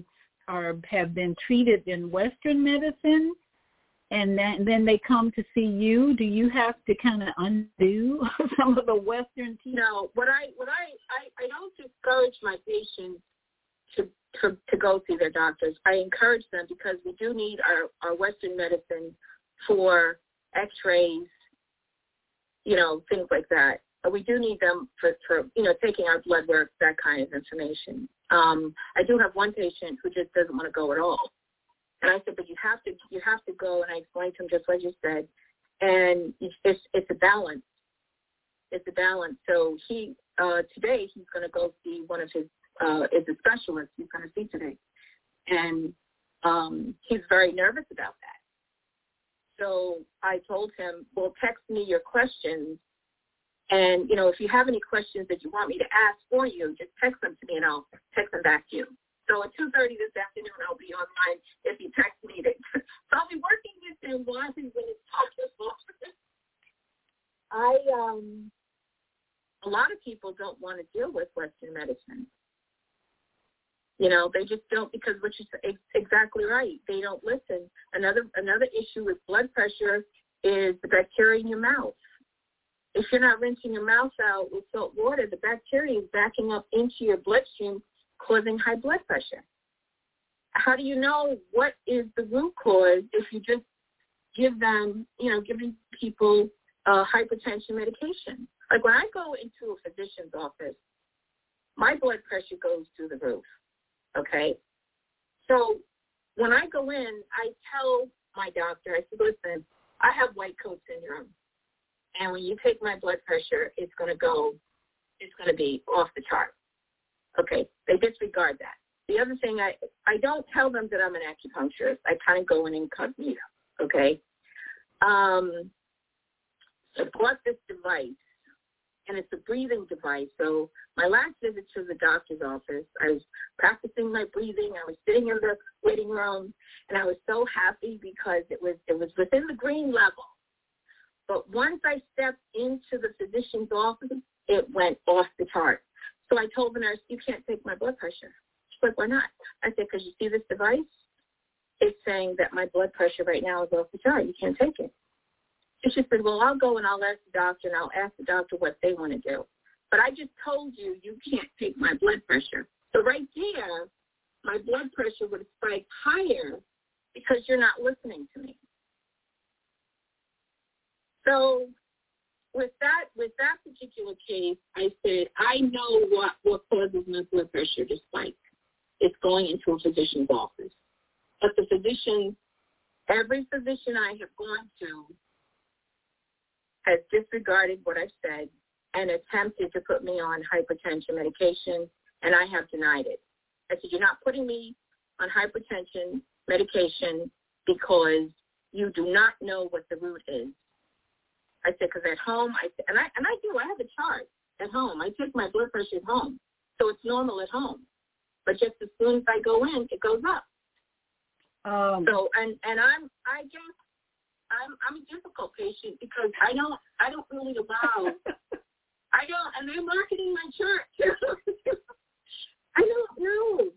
have been treated in Western medicine, and then they come to see you? Do you have to kind of undo some of the Western teachings? No, I don't discourage my patients to go see their doctors. I encourage them because we do need our Western medicine for X-rays, things like that. We do need them for taking our blood work, that kind of information. I do have one patient who just doesn't want to go at all. And I said, but you have to go, and I explained to him just what you said. And it's a balance. It's a balance. So today he's going to go see one of his, is a specialist he's going to see today. And he's very nervous about that. So I told him, well, text me your questions. And, if you have any questions that you want me to ask for you, just text them to me and I'll text them back to you. So at 2:30 this afternoon, I'll be online if you text me. So I'll be working with him while he's in his doctor's office. A lot of people don't want to deal with Western medicine. They just don't, because which is exactly right. They don't listen. Another issue with blood pressure is the bacteria in your mouth. If you're not rinsing your mouth out with salt water, the bacteria is backing up into your bloodstream, causing high blood pressure. How do you know what is the root cause if you just give them, giving people hypertension medication? Like when I go into a physician's office, my blood pressure goes through the roof, okay? So when I go in, I tell my doctor, I said, listen, I have white coat syndrome. And when you take my blood pressure, it's going to be off the chart. Okay, they disregard that. The other thing, I don't tell them that I'm an acupuncturist. I kind of go in incognito, okay? I bought this device, and it's a breathing device. So my last visit to the doctor's office, I was practicing my breathing. I was sitting in the waiting room, and I was so happy because it was within the green level. But once I stepped into the physician's office, it went off the chart. So I told the nurse, you can't take my blood pressure. She's like, why not? I said, because you see this device? It's saying that my blood pressure right now is off the chart. You can't take it. So she said, well, I'll go and I'll ask the doctor, and I'll ask the doctor what they want to do. But I just told you, you can't take my blood pressure. So right there, my blood pressure would spike higher because you're not listening to me. So with that particular case, I said, I know what causes my blood pressure to spike. It's going into a physician's office. But every physician I have gone to has disregarded what I've said and attempted to put me on hypertension medication, and I have denied it. I said, you're not putting me on hypertension medication because you do not know what the root is. I said, because at home, I have a chart at home. I take my blood pressure at home, so it's normal at home. But just as soon as I go in, it goes up. So I'm a difficult patient because I don't really allow. And they're marketing my chart too. I don't know.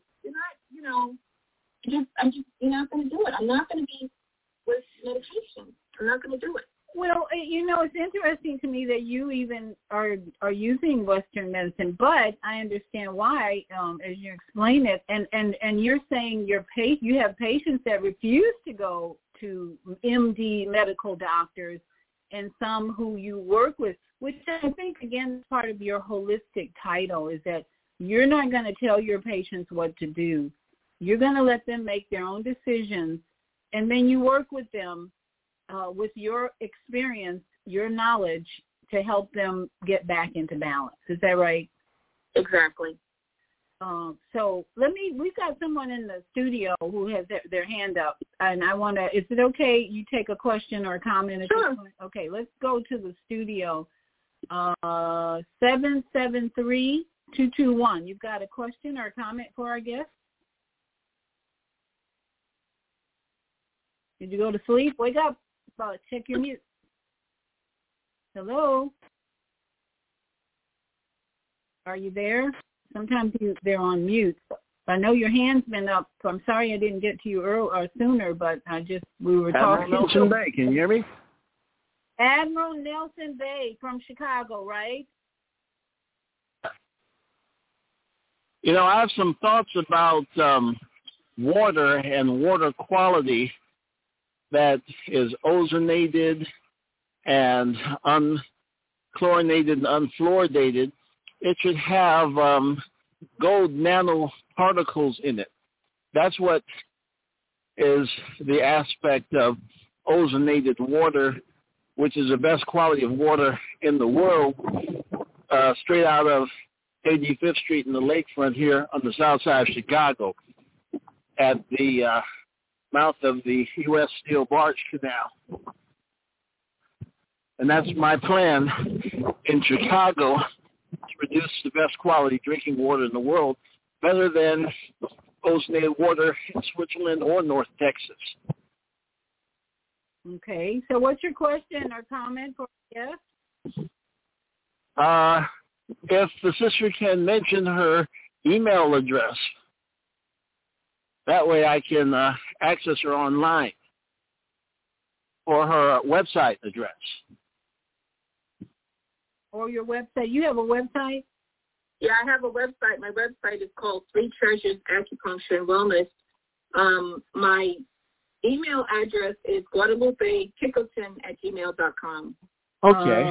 You're not going to do it. I'm not going to be with medication. I'm not going to do it. Well, it's interesting to me that you even are using Western medicine, but I understand why, as you explain it. And you're saying you have patients that refuse to go to MD medical doctors, and some who you work with, which I think, again, is part of your holistic title, is that you're not going to tell your patients what to do. You're going to let them make their own decisions, and then you work with them with your experience, your knowledge, to help them get back into balance. Is that right? Exactly. So we've got someone in the studio who has their hand up, and is it okay you take a question or a comment? Sure. Okay, let's go to the studio. 773-221. You've got a question or a comment for our guest? Did you go to sleep? Wake up. Check your mute. Hello? Are you there? Sometimes they're on mute. I know your hand's been up, so I'm sorry I didn't get to you sooner, but we were talking. Admiral Nelson Bay, can you hear me? Admiral Nelson Bay from Chicago, right? You know, I have some thoughts about water and water quality that is ozonated and unchlorinated and unfluoridated. It should have gold nanoparticles in it. That's what is the aspect of ozonated water, which is the best quality of water in the world, straight out of 85th Street in the lakefront here on the south side of Chicago at the mouth of the U.S. Steel Barge Canal. And that's my plan in Chicago, to produce the best quality drinking water in the world, better than ozonated water in Switzerland or North Texas. Okay, so what's your question or comment for yes? If the sister can mention her email address, that way I can access her online, or her website address. Or your website. You have a website? Yeah, I have a website. My website is called Three Treasures Acupuncture and Wellness. My email address is GuadalupeKickleton@gmail.com. Okay.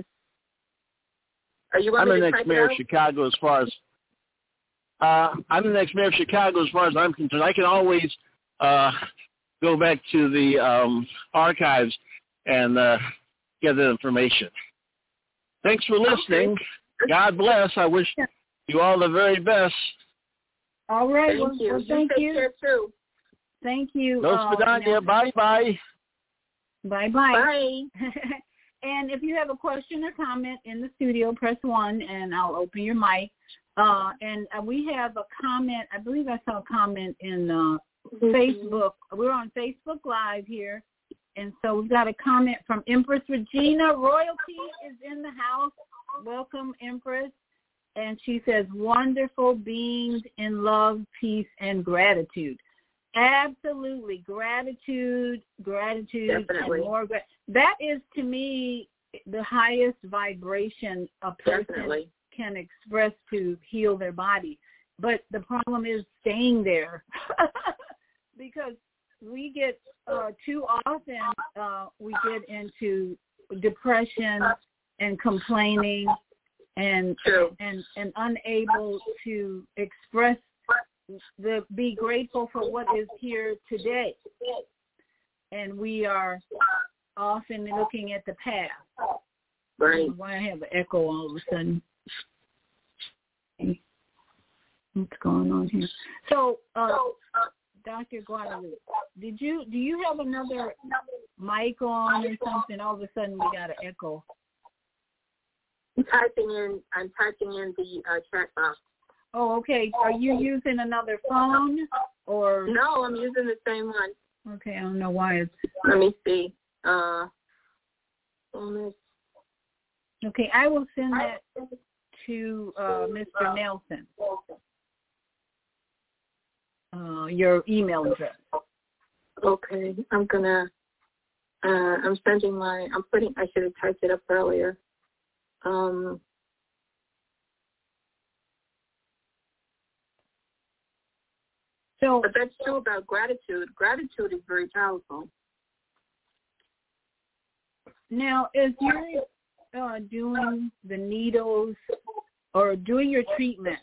Are you I'm the next mayor of Chicago as far as I'm the next mayor of Chicago as far as I'm concerned. I can always go back to the archives and get the information. Thanks for listening. Okay. God bless. I wish you all the very best. All right. Thank you. Thank you. Take care too. Thank you. No spadania. Bye-bye. Bye-bye. Bye. And if you have a question or comment in the studio, press 1, and I'll open your mic. And we have a comment. I believe I saw a comment in Facebook. We're on Facebook Live here. And so we've got a comment from Empress Regina. Royalty is in the house. Welcome, Empress. And she says, wonderful beings in love, peace, and gratitude. Absolutely. Gratitude, Definitely. and more. That is, to me, the highest vibration a person Definitely. can express to heal their body. But the problem is staying there because we get too often we get into depression and complaining and unable to express be grateful for what is here today. And we are often looking at the past. Right. Why I have an echo all of a sudden. What's going on here? So, Dr. Guadalupe, do you have another mic on or something? All of a sudden we got an echo. I'm typing in the chat box. Oh, okay. Are you using another phone or? No, I'm using the same one. Okay, I don't know why it's. Let me see. Okay, I will send that to Mr. Nelson. Your email address. Okay, I'm sending I should have typed it up earlier. But that's true about gratitude. Gratitude is very powerful. Now, as you're doing the needles or doing your treatment,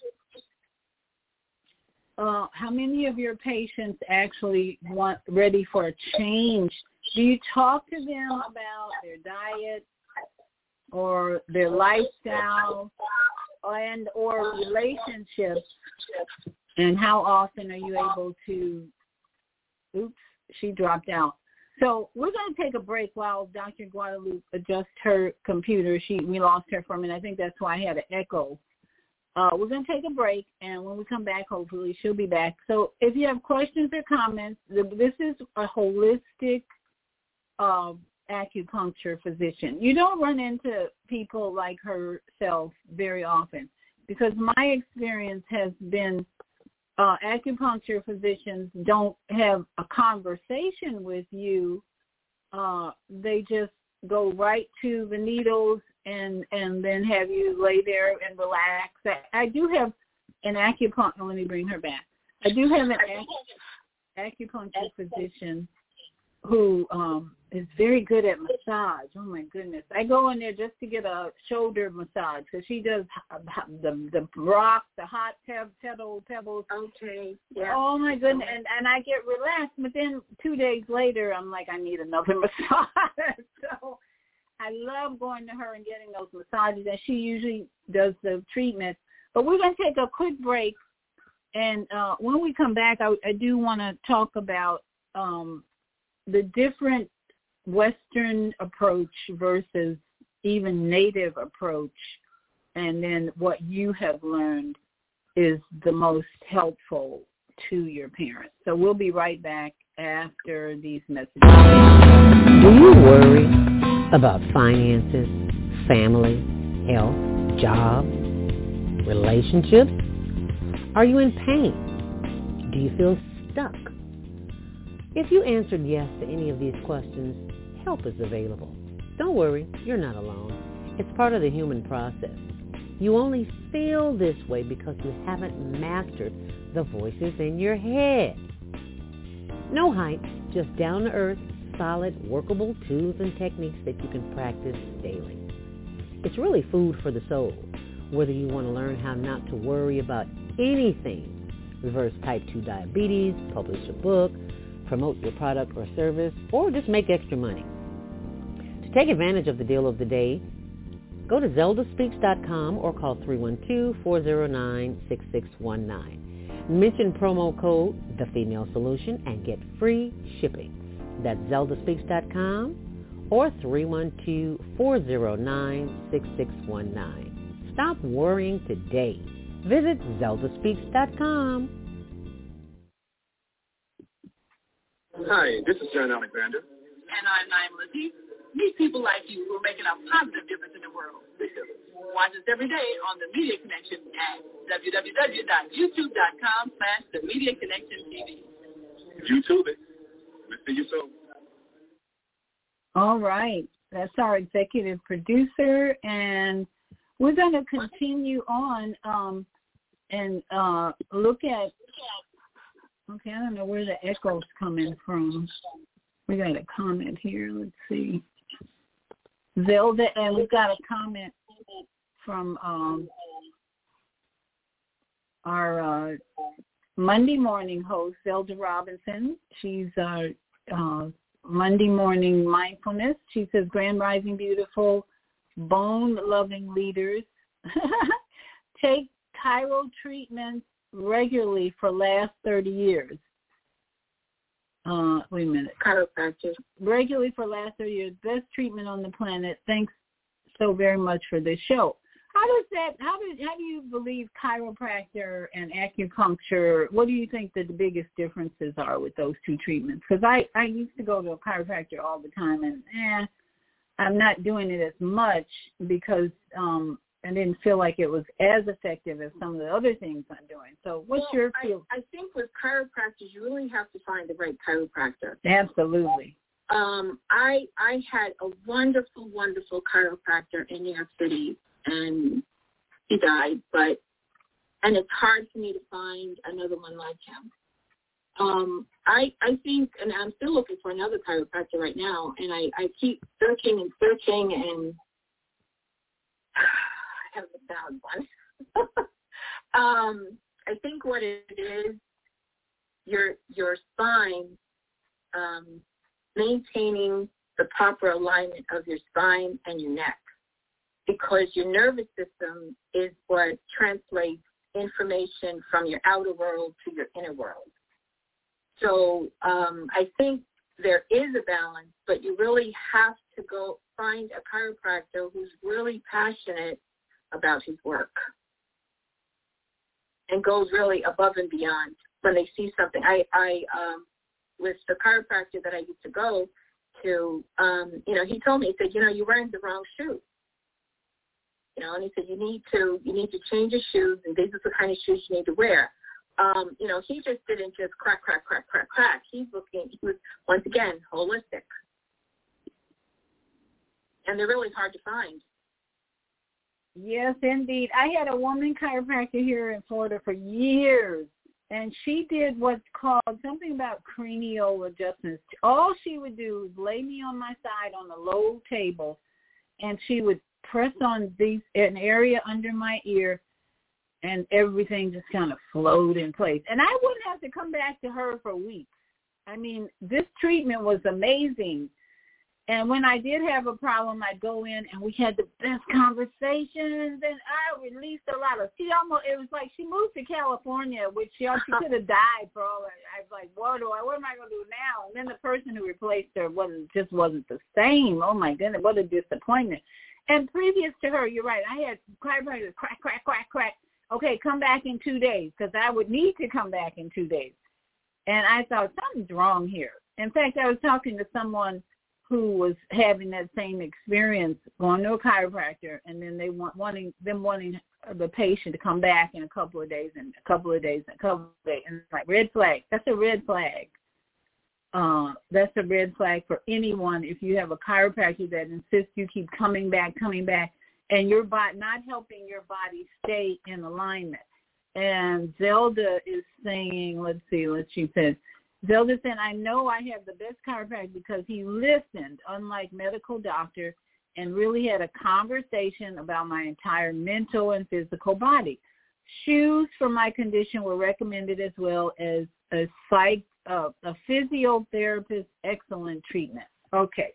how many of your patients actually ready for a change? Do you talk to them about their diet or their lifestyle and or relationships? And how often are you able to, oops, she dropped out. So we're going to take a break while Dr. Guadalupe adjusts her computer. We lost her for a minute. I think that's why I had an echo. We're going to take a break, and when we come back, hopefully she'll be back. So if you have questions or comments, this is a holistic acupuncture physician. You don't run into people like herself very often because my experience has been acupuncture physicians don't have a conversation with you. They just go right to the needles and then have you lay there and relax. I do have an acupuncture. Let me bring her back. I do have an acupuncture physician who is very good at massage. Oh, my goodness. I go in there just to get a shoulder massage because she does the rocks, the hot pebbles. Okay. Yeah. Oh, my goodness. And I get relaxed. But then 2 days later, I'm like, I need another massage. So I love going to her and getting those massages. And she usually does the treatment. But we're going to take a quick break. And when we come back, I do want to talk about the different Western approach versus even Native approach, and then what you have learned is the most helpful to your parents. So we'll be right back after these messages. Do you worry about finances, family, health, job, relationships? Are you in pain? Do you feel stuck? If you answered yes to any of these questions, help is available. Don't worry, you're not alone. It's part of the human process. You only feel this way because you haven't mastered the voices in your head. No hype, just down-to-earth, solid, workable tools and techniques that you can practice daily. It's really food for the soul, whether you want to learn how not to worry about anything, reverse type 2 diabetes, publish a book, promote your product or service, or just make extra money. To take advantage of the deal of the day, go to zeldaspeaks.com or call 312-409-6619. Mention promo code The Female Solution and get free shipping. That's zeldaspeaks.com or 312-409-6619. Stop worrying today. Visit zeldaspeaks.com. Hi, this is John Alexander. And I'm Naima Latif. Meet people like you who are making a positive difference in the world. Watch us every day on The Media Connection at www.youtube.com/The Media Connection TV. YouTube it. We'll see you soon. All right. That's our executive producer, and we're going to continue on and look at. Okay, I don't know where the echo's coming from. We got a comment here. Let's see. Zelda, and we've got a comment from our Monday morning host, Zelda Robinson. She's our Monday morning mindfulness. She says, Grand Rising Beautiful, bone-loving leaders, take chiro treatments regularly for last 30 years. Wait a minute. Chiropractic. Regularly for last 30 years. Best treatment on the planet. Thanks so very much for this show. How do you believe chiropractor and acupuncture, what do you think that the biggest differences are with those two treatments? Because I used to go to a chiropractor all the time, and I'm not doing it as much because I didn't feel like it was as effective as some of the other things I'm doing. So what's your feel? I think with chiropractors, you really have to find the right chiropractor. Absolutely. I had a wonderful, wonderful chiropractor in New York City, and he died, and it's hard for me to find another one like him. I think, and I'm still looking for another chiropractor right now, and I keep searching, and I haven't found one. I think what it is, your spine, maintaining the proper alignment of your spine and your neck, because your nervous system is what translates information from your outer world to your inner world. So I think there is a balance, but you really have to go find a chiropractor who's really passionate about his work and goes really above and beyond when they see something. I with the chiropractor that I used to go to, he told me, he said, you're wearing the wrong shoe. And he said, you need to change your shoes, and these are the kind of shoes you need to wear. He just didn't just crack. He was, once again, holistic. And they're really hard to find. Yes, indeed. I had a woman chiropractor here in Florida for years, and she did what's called something about cranial adjustments. All she would do was lay me on my side on a low table, and she would press on an area under my ear, and everything just kind of flowed in place. And I wouldn't have to come back to her for weeks. I mean, this treatment was amazing. And when I did have a problem, I'd go in and we had the best conversations, and I released a lot of, it was like she moved to California, which she could have died for all that. I was like, what am I going to do now? And then the person who replaced her wasn't the same. Oh my goodness, what a disappointment. And previous to her, you're right, I had chiropractors crack. Okay, come back in 2 days, because I would need to come back in 2 days. And I thought, something's wrong here. In fact, I was talking to someone who was having that same experience, going to a chiropractor, and then they wanting the patient to come back in a couple of days, and it's like, red flag. That's a red flag. That's a red flag for anyone if you have a chiropractor that insists you keep coming back, and your body not helping your body stay in alignment. And Zelda is saying, she says, Zelda said, I know I have the best chiropractor because he listened, unlike medical doctor, and really had a conversation about my entire mental and physical body. Shoes for my condition were recommended, as well as a physiotherapist, excellent treatment. Okay.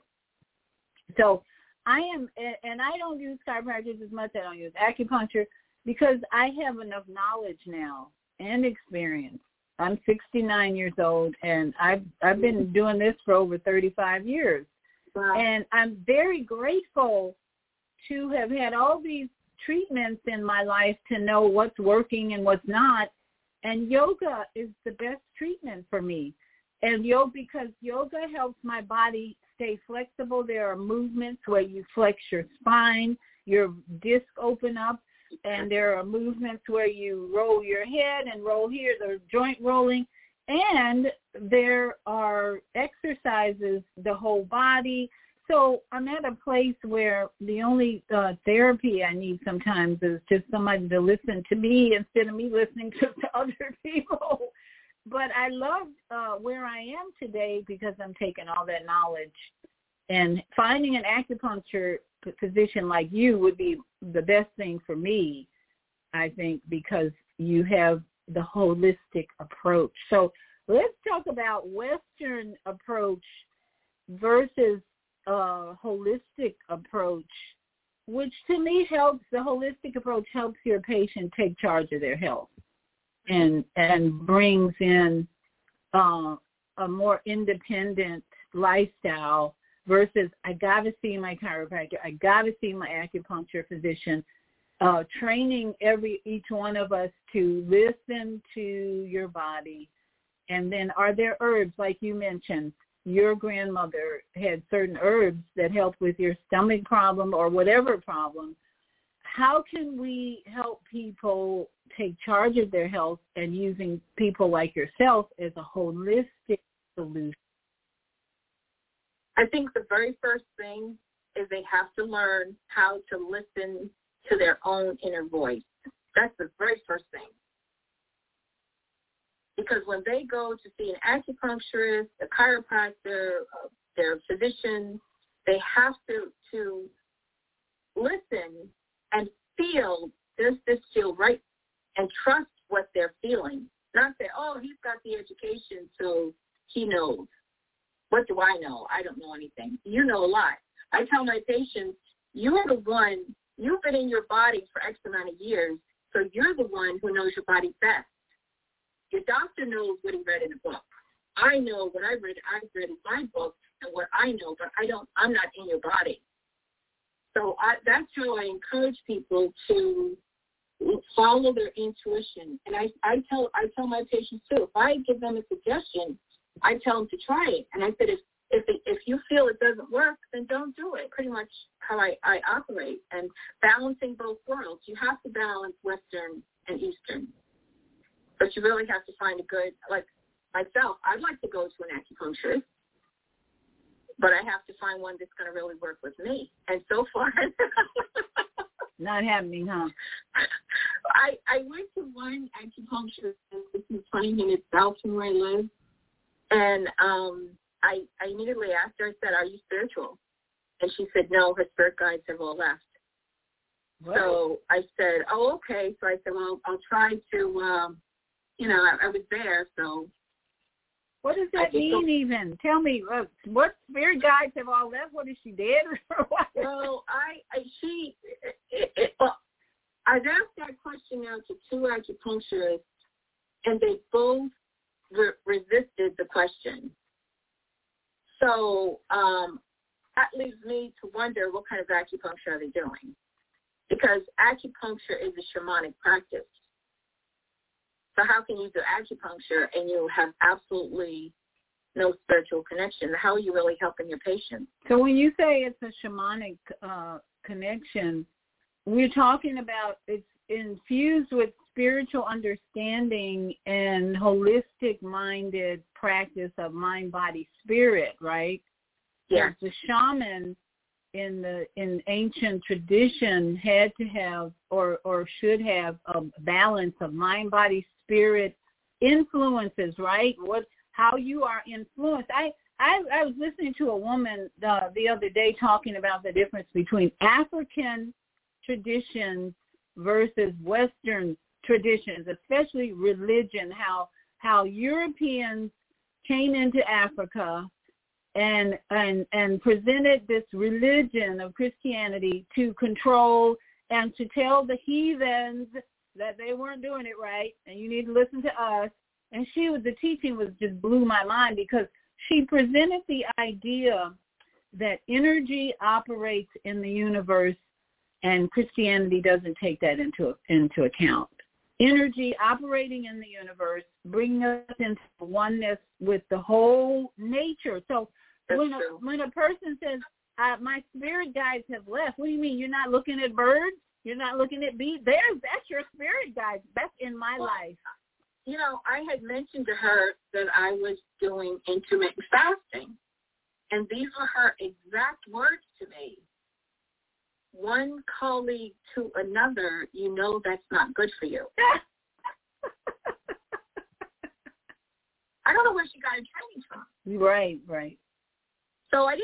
So I don't use chiropractors as much. I don't use acupuncture because I have enough knowledge now and experience. I'm 69 years old, and I've been doing this for over 35 years. Wow. And I'm very grateful to have had all these treatments in my life to know what's working and what's not. And yoga is the best treatment for me. And because yoga helps my body stay flexible. There are movements where you flex your spine, your disc open up, and there are movements where you roll your head and roll here, the joint rolling. And there are exercises, the whole body. So I'm at a place where the only therapy I need sometimes is just somebody to listen to me instead of me listening to other people. But I love where I am today because I'm taking all that knowledge. And finding an acupuncture physician like you would be the best thing for me, I think, because you have the holistic approach. So let's talk about Western approach versus holistic approach, which to me helps. The holistic approach helps your patient take charge of their health and brings in a more independent lifestyle versus I got to see my chiropractor, I got to see my acupuncture physician. Training each one of us to listen to your body. And then are there herbs, like you mentioned, your grandmother had certain herbs that helped with your stomach problem or whatever problem. How can we help people take charge of their health and using people like yourself as a holistic solution? I think the very first thing is they have to learn how to listen to their own inner voice. That's the very first thing. Because when they go to see an acupuncturist, a chiropractor, their physician, they have to listen and feel, does this feel right? And trust what they're feeling. Not say, oh, he's got the education, so he knows. What do I know? I don't know anything. You know a lot. I tell my patients, you're the one, you've been in your body for X amount of years, so you're the one who knows your body best. Your doctor knows what he read in a book. I know what I've read in my book and what I know, but I'm not in your body. So that's how I encourage people to follow their intuition. And I tell my patients too, if I give them a suggestion, I tell them to try it. And I said, if you feel it doesn't work, then don't do it. Pretty much how I operate. And balancing both worlds. You have to balance Western and Eastern. But you really have to find a good, like myself, I'd like to go to an acupuncturist, but I have to find one that's going to really work with me. And so far, not happening, huh? I went to one acupuncturist, this is 20 minutes south from where I live, and I immediately asked her, I said, "Are you spiritual?" And she said, "No, her spirit guides have all left." What? So I said, "Oh, okay." So I said, "Well, I'll try to, I was there, so." What does that mean even? Tell me, what spirit guides have all left? What, is she dead or what? Well, I've asked that question now to 2 acupuncturists, and they both resisted the question. So that leaves me to wonder what kind of acupuncture are they doing? Because acupuncture is a shamanic practice. So how can you do acupuncture and you have absolutely no spiritual connection? How are you really helping your patient? So when you say it's a shamanic connection, we're talking about it's infused with spiritual understanding and holistic-minded practice of mind, body, spirit, right? Yes. The shaman in ancient tradition had to have or should have a balance of mind, body, spirit influences, right? How you are influenced. I was listening to a woman the other day talking about the difference between African traditions versus Western traditions, especially religion, how Europeans came into Africa and presented this religion of Christianity to control and to tell the heathens that they weren't doing it right and you need to listen to us. And the teaching just blew my mind because she presented the idea that energy operates in the universe and Christianity doesn't take that into account. Energy operating in the universe, bringing us into oneness with the whole nature. So when a person says, my spirit guides have left, what do you mean? You're not looking at birds? You're not looking at bees? That's your spirit guides. That's in my life. I had mentioned to her that I was doing intermittent fasting, and these were her exact words to me. One colleague to another, that's not good for you. I don't know where she got her training from. Right. So I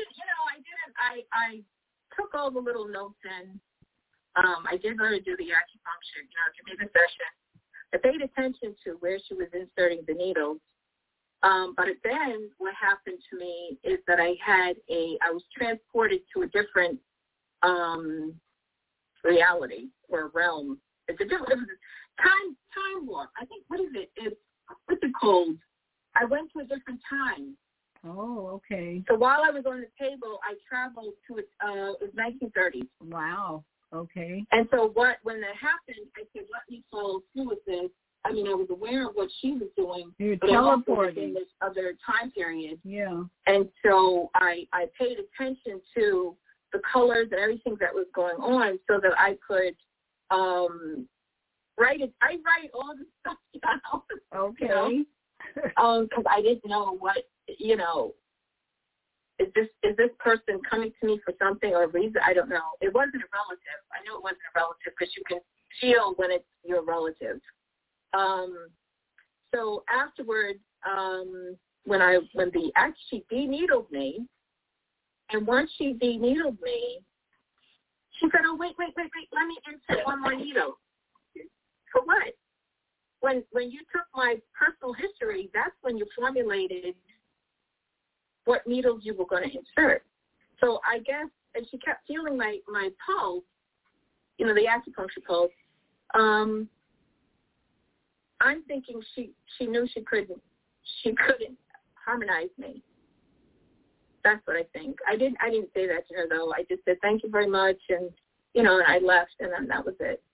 took all the little notes in. I did let her do the acupuncture, give me the session. I paid attention to where she was inserting the needles. But then what happened to me is that I was transported to a different reality or realm. It was a time warp. I think, what's it called? I went to a different time. Oh, okay. So while I was on the table, I traveled to it was 1930s. Wow. Okay. And so when that happened, I said, let me follow through with this. I mean, I was aware of what she was doing. You're but teleporting. In this other time period. Yeah. And so I paid attention to the colors and everything that was going on so that I could write it. I write all this stuff down. Okay. Because I didn't know what, is this person coming to me for something or a reason? I don't know. It wasn't a relative. I knew it wasn't a relative because you can feel when it's your relative. So afterward, she de-needled me, and once she de-needled me, she said, "Oh, wait, let me insert one more needle." For what? When you took my personal history, that's when you formulated what needles you were going to insert. So I guess, and she kept feeling my pulse, the acupuncture pulse. I'm thinking she knew she couldn't harmonize me. That's what I think. I didn't say that to her though. I just said thank you very much, and and I left, and then that was it.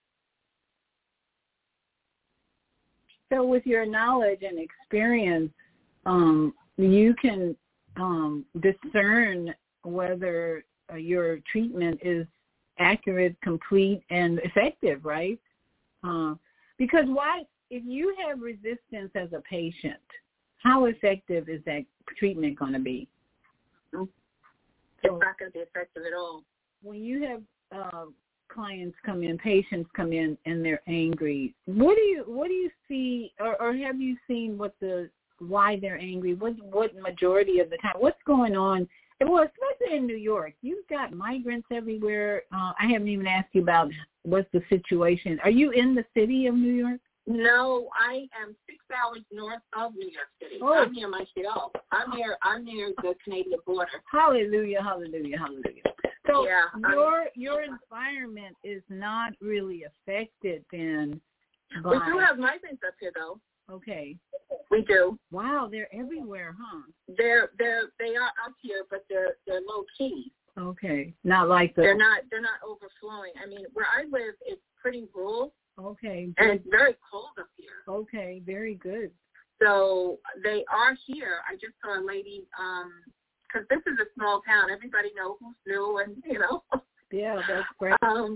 So with your knowledge and experience, you can discern whether your treatment is accurate, complete, and effective, right? Because why? if you have resistance as a patient, how effective is that treatment going to be? It's not going to be effective at all. When you have clients come in, patients come in, and they're angry, what do you see, or have you seen why they're angry? What majority of the time? What's going on? Well, especially in New York, you've got migrants everywhere. I haven't even asked you about what's the situation. Are you in the city of New York? No, I am 6 hours north of New York City. Oh. I'm near Montreal. I'm near the Canadian border. Hallelujah, hallelujah, hallelujah. So yeah, your environment is not really affected then by... We do have migrants up here, though. Okay. We do. Wow, they're everywhere, huh? They are up here, but they're low key. Okay, not like they're not overflowing. I mean, where I live, it's pretty rural. Okay. And it's very cold up here. Okay, very good. So they are here. I just saw a lady, because this is a small town. Everybody knows who's new, and Yeah, that's great.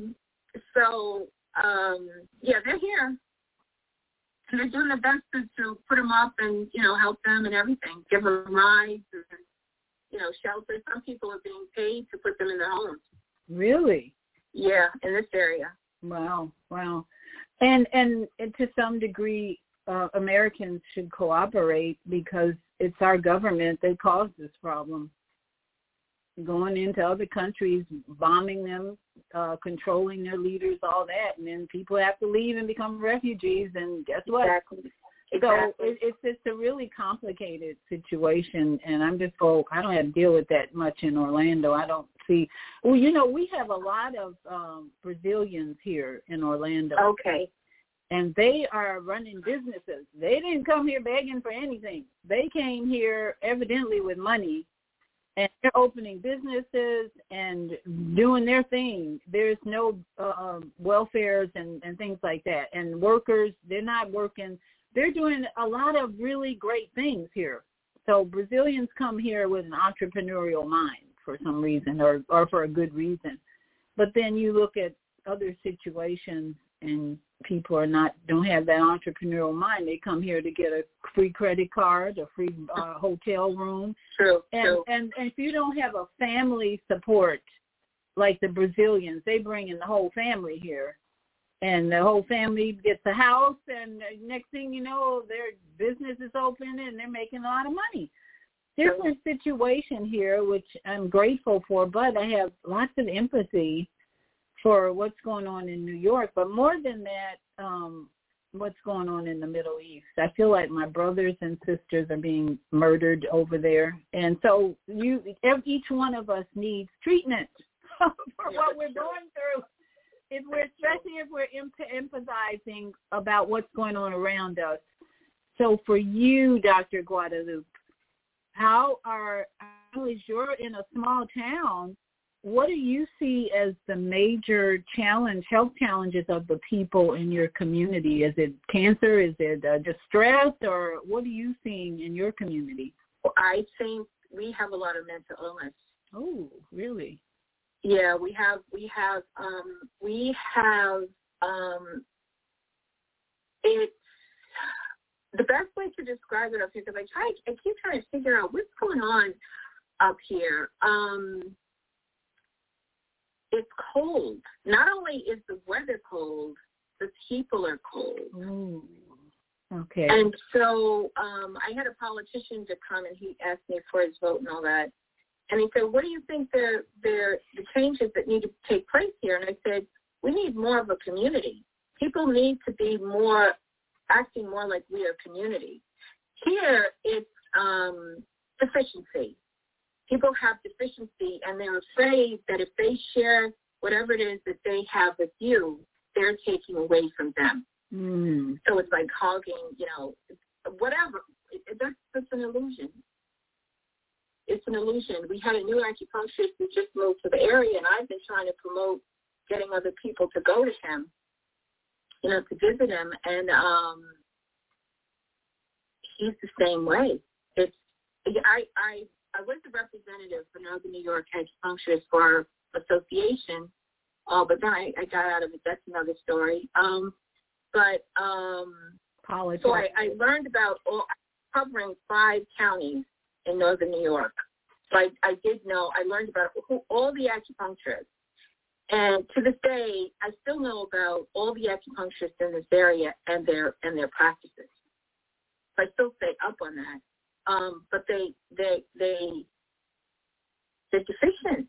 Yeah, they're here. And they're doing their best to put them up and, help them and everything. Give them rides and, shelter. Some people are being paid to put them in their homes. Really? Yeah, in this area. Wow. And to some degree, Americans should cooperate because it's our government that caused this problem. Going into other countries, bombing them, controlling their leaders, all that, and then people have to leave and become refugees, and guess what? Exactly. So it's a really complicated situation, and I don't have to deal with that much in Orlando. I don't see. Well, we have a lot of Brazilians here in Orlando. Okay. And they are running businesses. They didn't come here begging for anything. They came here evidently with money, and they're opening businesses and doing their thing. There's no welfares and things like that. And workers, they're not working. They're doing a lot of really great things here. So Brazilians come here with an entrepreneurial mind for some reason or for a good reason. But then you look at other situations and people don't have that entrepreneurial mind. They come here to get a free credit card, a free hotel room. True. And if you don't have a family support like the Brazilians, they bring in the whole family here. And the whole family gets a house, and next thing you know, their business is open, and they're making a lot of money. Different situation here, which I'm grateful for, but I have lots of empathy for what's going on in New York. But more than that, what's going on in the Middle East. I feel like my brothers and sisters are being murdered over there. And so each one of us needs treatment for what we're going through. Especially if we're empathizing about what's going on around us. So for you, Dr. Guadalupe, you're in a small town, what do you see as the major health challenges of the people in your community? Is it cancer? Is it distress? Or what are you seeing in your community? Well, I think we have a lot of mental illness. Oh, really? Yeah, we have it's the best way to describe it up here, because I keep trying to figure out what's going on up here. It's cold. Not only is the weather cold, the people are cold. Ooh. Okay. And so I had a politician to come, and he asked me for his vote and all that. And he said, what do you think the changes that need to take place here? And I said, we need more of a community. People need to be acting more like we are a community. Here, it's deficiency. People have deficiency, and they're afraid that if they share whatever it is that they have with you, they're taking away from them. Mm. So it's like hogging, whatever. That's an illusion. It's an illusion. We had a new acupuncturist who just moved to the area, and I've been trying to promote getting other people to go to him, to visit him. And he's the same way. I was the representative for Northern New York Acupuncturist for our association, but then I got out of it. That's another story. politics. So I learned about covering 5 counties in northern New York. So I did know, I learned about all the acupuncturists. And to this day, I still know about all the acupuncturists in this area and their practices. So I still stay up on that. But they're deficient.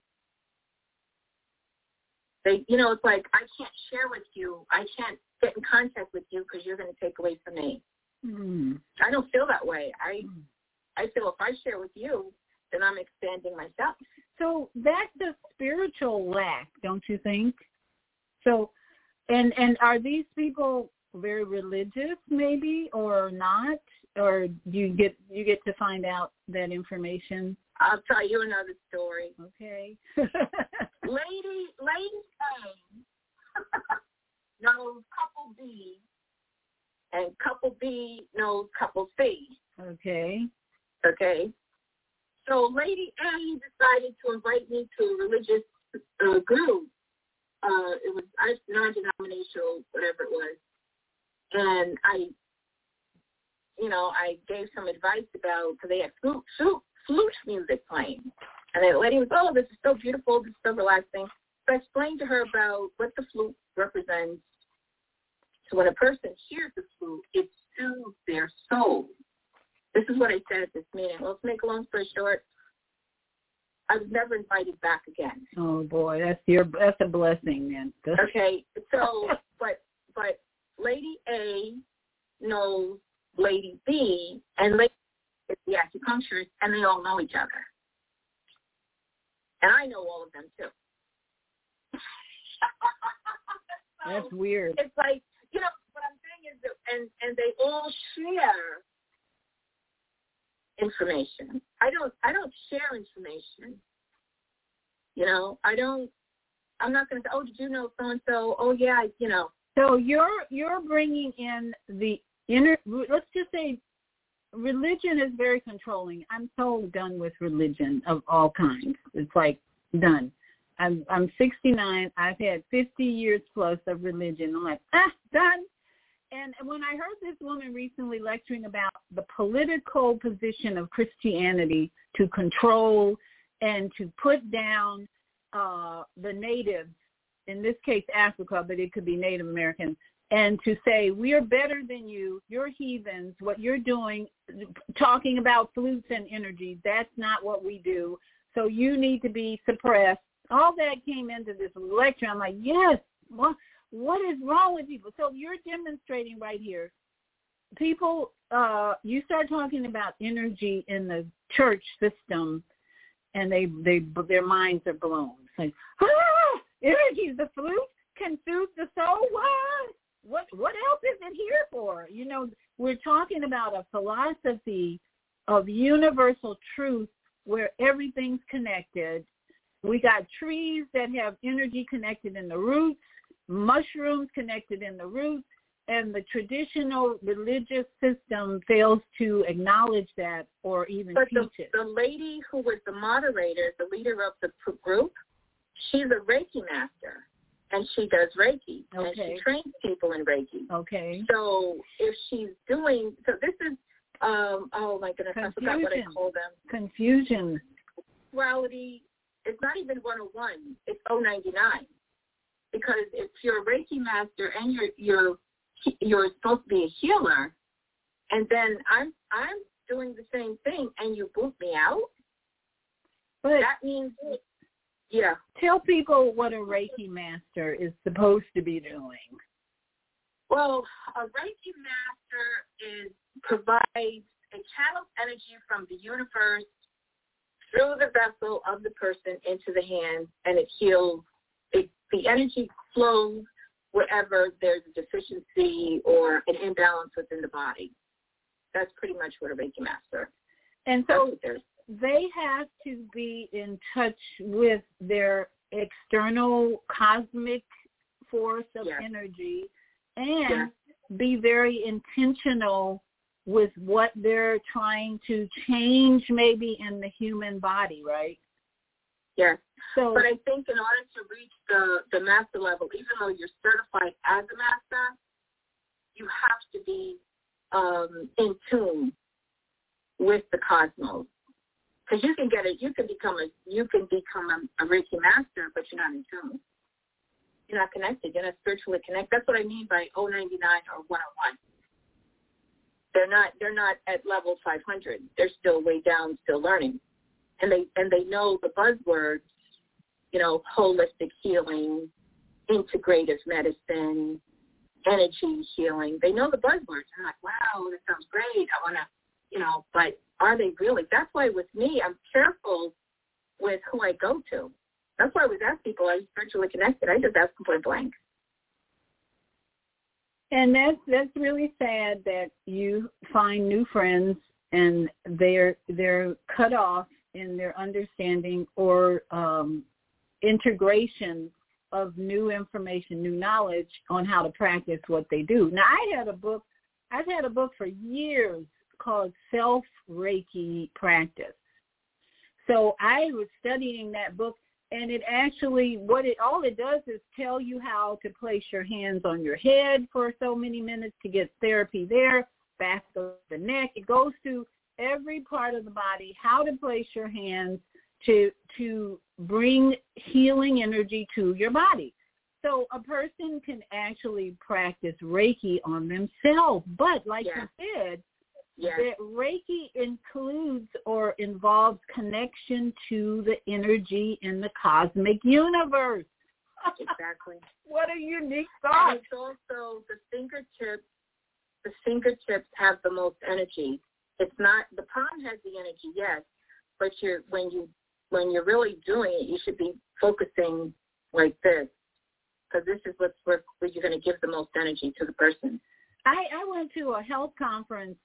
It's like, I can't share with you. I can't get in contact with you because you're going to take away from me. Mm. I don't feel that way. I feel if I share with you, then I'm expanding myself. So that's a spiritual lack, don't you think? So, and are these people very religious, maybe, or not? Or do you get to find out that information? I'll tell you another story. Okay. Lady A knows couple B, and couple B knows couple C. Okay. Okay. So Lady A decided to invite me to a religious group. It was non-denominational, whatever it was. And I gave some advice about, because they had flute music playing. And the lady was, oh, this is so beautiful, this is so relaxing. So I explained to her about what the flute represents. So when a person hears the flute, it soothes their soul. This is what I said at this meeting. Well, to make a long story short, I was never invited back again. Oh boy, that's a blessing, then. Okay, so but Lady A knows Lady B, and Lady B is the acupuncturist, and they all know each other. And I know all of them too. That's weird. It's like, what I'm saying is that, and they all share information. I don't share information. I'm not going to say, oh, did you know so-and-so? Oh, yeah, So you're bringing in the inner, let's just say religion is very controlling. I'm so done with religion of all kinds. It's like done. I'm 69. I've had 50 years plus of religion. I'm like, done. And when I heard this woman recently lecturing about the political position of Christianity to control and to put down the natives, in this case Africa, but it could be Native Americans, and to say, we are better than you, you're heathens, what you're doing, talking about flutes and energy, that's not what we do, so you need to be suppressed. All that came into this lecture. I'm like, yes, what is wrong with people? So you're demonstrating right here. People, you start talking about energy in the church system, and their minds are blown. It's like, energy, the flute can soothe the soul. What else is it here for? We're talking about a philosophy of universal truth where everything's connected. We got trees that have energy connected in the roots, mushrooms connected in the roots, and the traditional religious system fails to acknowledge that or even teach it. The lady who was the moderator, the leader of the group, she's a Reiki master, and she does Reiki, and she trains people in Reiki. Okay. So if she's doing, so this is, oh my goodness, I forgot what I call them. Confusion. Spirituality, it's not even 101, it's 099. Because if you're a Reiki master and you're supposed to be a healer, and then I'm doing the same thing, and you boot me out, but that means, yeah. Tell people what a Reiki master is supposed to be doing. Well, a Reiki master provides a channel energy from the universe through the vessel of the person into the hand, and it heals. The energy flows wherever there's a deficiency or an imbalance within the body. That's pretty much what a Reiki master. And so they have to be in touch with their external cosmic force of energy and be very intentional with what they're trying to change maybe in the human body, right? Yes. So, but I think in order to reach the master level, even though you're certified as a master, you have to be in tune with the cosmos. Because you can become a Reiki master, but you're not in tune. You're not connected. You're not spiritually connected. That's what I mean by 099 or 101. They're not at level 500. They're still way down, still learning, and they know the buzzwords. Holistic healing, integrative medicine, energy healing. They know the buzzwords. I'm like, wow, this sounds great. I want to, but are they really? That's why with me, I'm careful with who I go to. That's why I always ask people, are you spiritually connected? I just ask them point blank. And that's really sad that you find new friends and they're cut off in their understanding or integration of new information, new knowledge on how to practice what they do. Now, I've had a book for years called Self-Reiki Practice. So I was studying that book, and it actually, all it does is tell you how to place your hands on your head for so many minutes to get therapy there, back of the neck. It goes through every part of the body, how to place your hands to bring healing energy to your body. So a person can actually practice Reiki on themselves. But like you said, that Reiki includes or involves connection to the energy in the cosmic universe. Exactly. What a unique thought. And it's also the fingertips. The fingertips have the most energy. It's not, the palm has the energy, yes, but when you're really doing it, you should be focusing like this, because this is where you're going to give the most energy to the person. I went to a health conference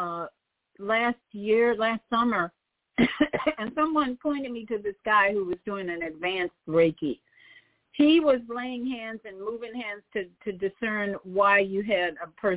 last summer, and someone pointed me to this guy who was doing an advanced Reiki. He was laying hands and moving hands to discern why you had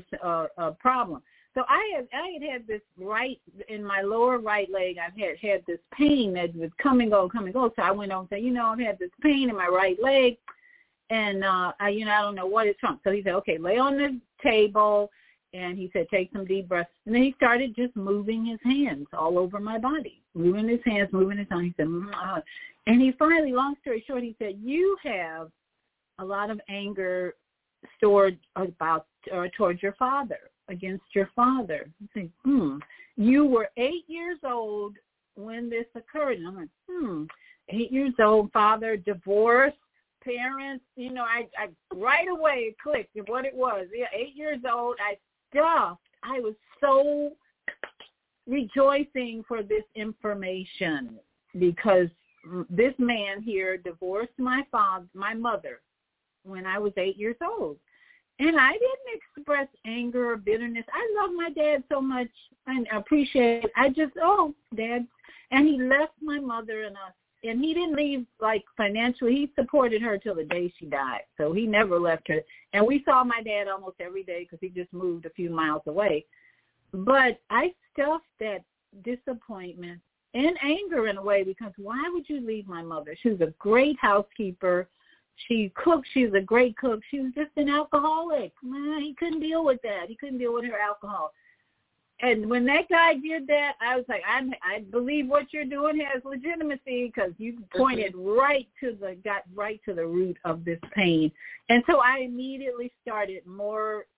a problem. So I had this in my lower right leg. I've had this pain that was come and go. So I went on and said, I've had this pain in my right leg, and I don't know what it's from. So he said, okay, lay on the table, and he said, take some deep breaths. And then he started just moving his hands all over my body, moving his hands, moving his arms. He said, and he finally, long story short, he said, you have a lot of anger stored towards your father. Against your father. I think, you were 8 years old when this occurred. And I'm like, 8 years old, father, divorce, parents, I right away it clicked what it was. 8 years old, I was so rejoicing for this information because this man here divorced my mother when I was 8 years old. And I didn't express anger or bitterness. I love my dad so much and appreciate it. I just, Dad. And he left my mother and us. And he didn't leave, financially. He supported her till the day she died. So he never left her. And we saw my dad almost every day because he just moved a few miles away. But I stuffed that disappointment and anger in a way because why would you leave my mother? She was a great housekeeper. She cooked. She was a great cook. She was just an alcoholic. He couldn't deal with that. He couldn't deal with her alcohol. And when that guy did that, I was like, I believe what you're doing has legitimacy because you pointed got right to the root of this pain. And so I immediately started more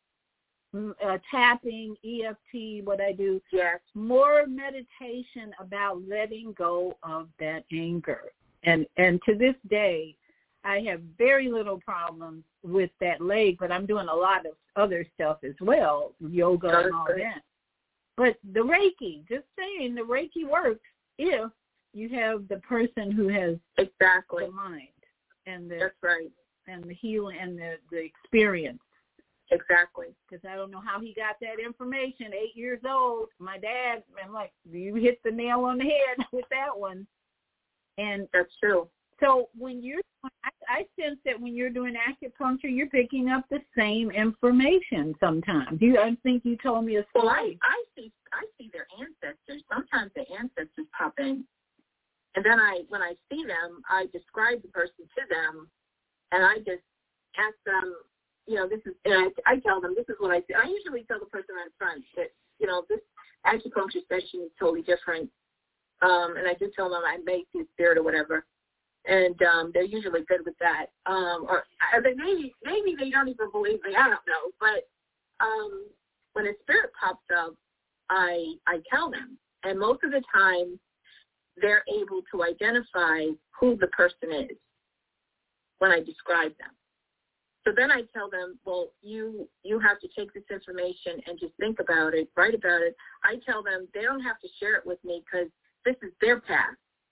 tapping, EFT, what I do, more meditation about letting go of that anger. And to this day, I have very little problems with that leg, but I'm doing a lot of other stuff as well, yoga and all that. But the Reiki, just saying, the Reiki works if you have the person who has the mind and the and the healing and the experience. Exactly. Because I don't know how he got that information. 8 years old, my dad, I'm like, you hit the nail on the head with that one. And that's true. So I sense that when you're doing acupuncture, you're picking up the same information sometimes. I think you told me a story. Well, I see their ancestors. Sometimes the ancestors pop in, and then when I see them, I describe the person to them, and I just ask them, this is, and I tell them, this is what I say. I usually tell the person in front that, this acupuncture session is totally different. And I just tell them I may see a spirit or whatever. And they're usually good with that. Or maybe they don't even believe me. I don't know. But when a spirit pops up, I tell them. And most of the time, they're able to identify who the person is when I describe them. So then I tell them, well, you have to take this information and just think about it, write about it. I tell them they don't have to share it with me because this is their path.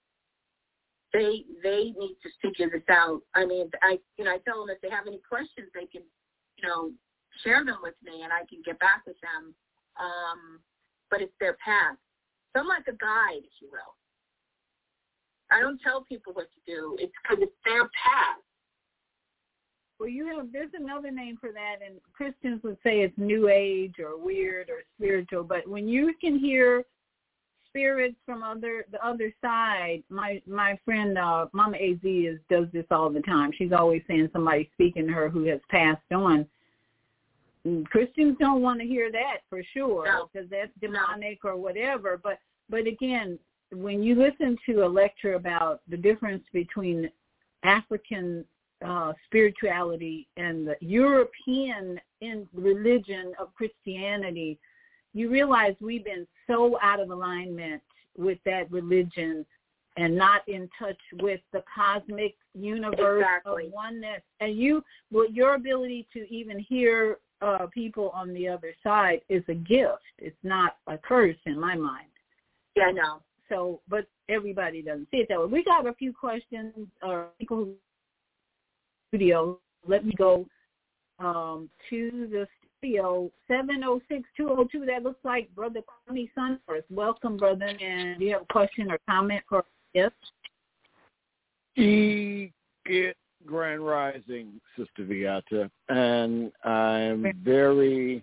They need to figure this out. I mean, I tell them if they have any questions, they can, share them with me and I can get back with them. But it's their path. So I'm like a guide, if you will. I don't tell people what to do. It's because it's their path. Well, there's another name for that, and Christians would say it's New Age or weird or spiritual. But when you can hear spirits from the other side, my friend Mama AZ does this all the time. She's always saying somebody's speaking to her who has passed on. And Christians don't want to hear that for sure because that's demonic or whatever. But again, when you listen to a lecture about the difference between African spirituality and the European religion of Christianity, you realize we've been so out of alignment with that religion and not in touch with the cosmic universe of oneness. And your ability to even hear people on the other side is a gift. It's not a curse in my mind. Yeah, I know. So, but everybody doesn't see it that way. We got a few questions or people who studio. Let me go to the studio, 706-202. That looks like Brother Connie Sunforth. Welcome, brother. And do you have a question or comment for us? Grand Rising, Sister Viata. And I'm very...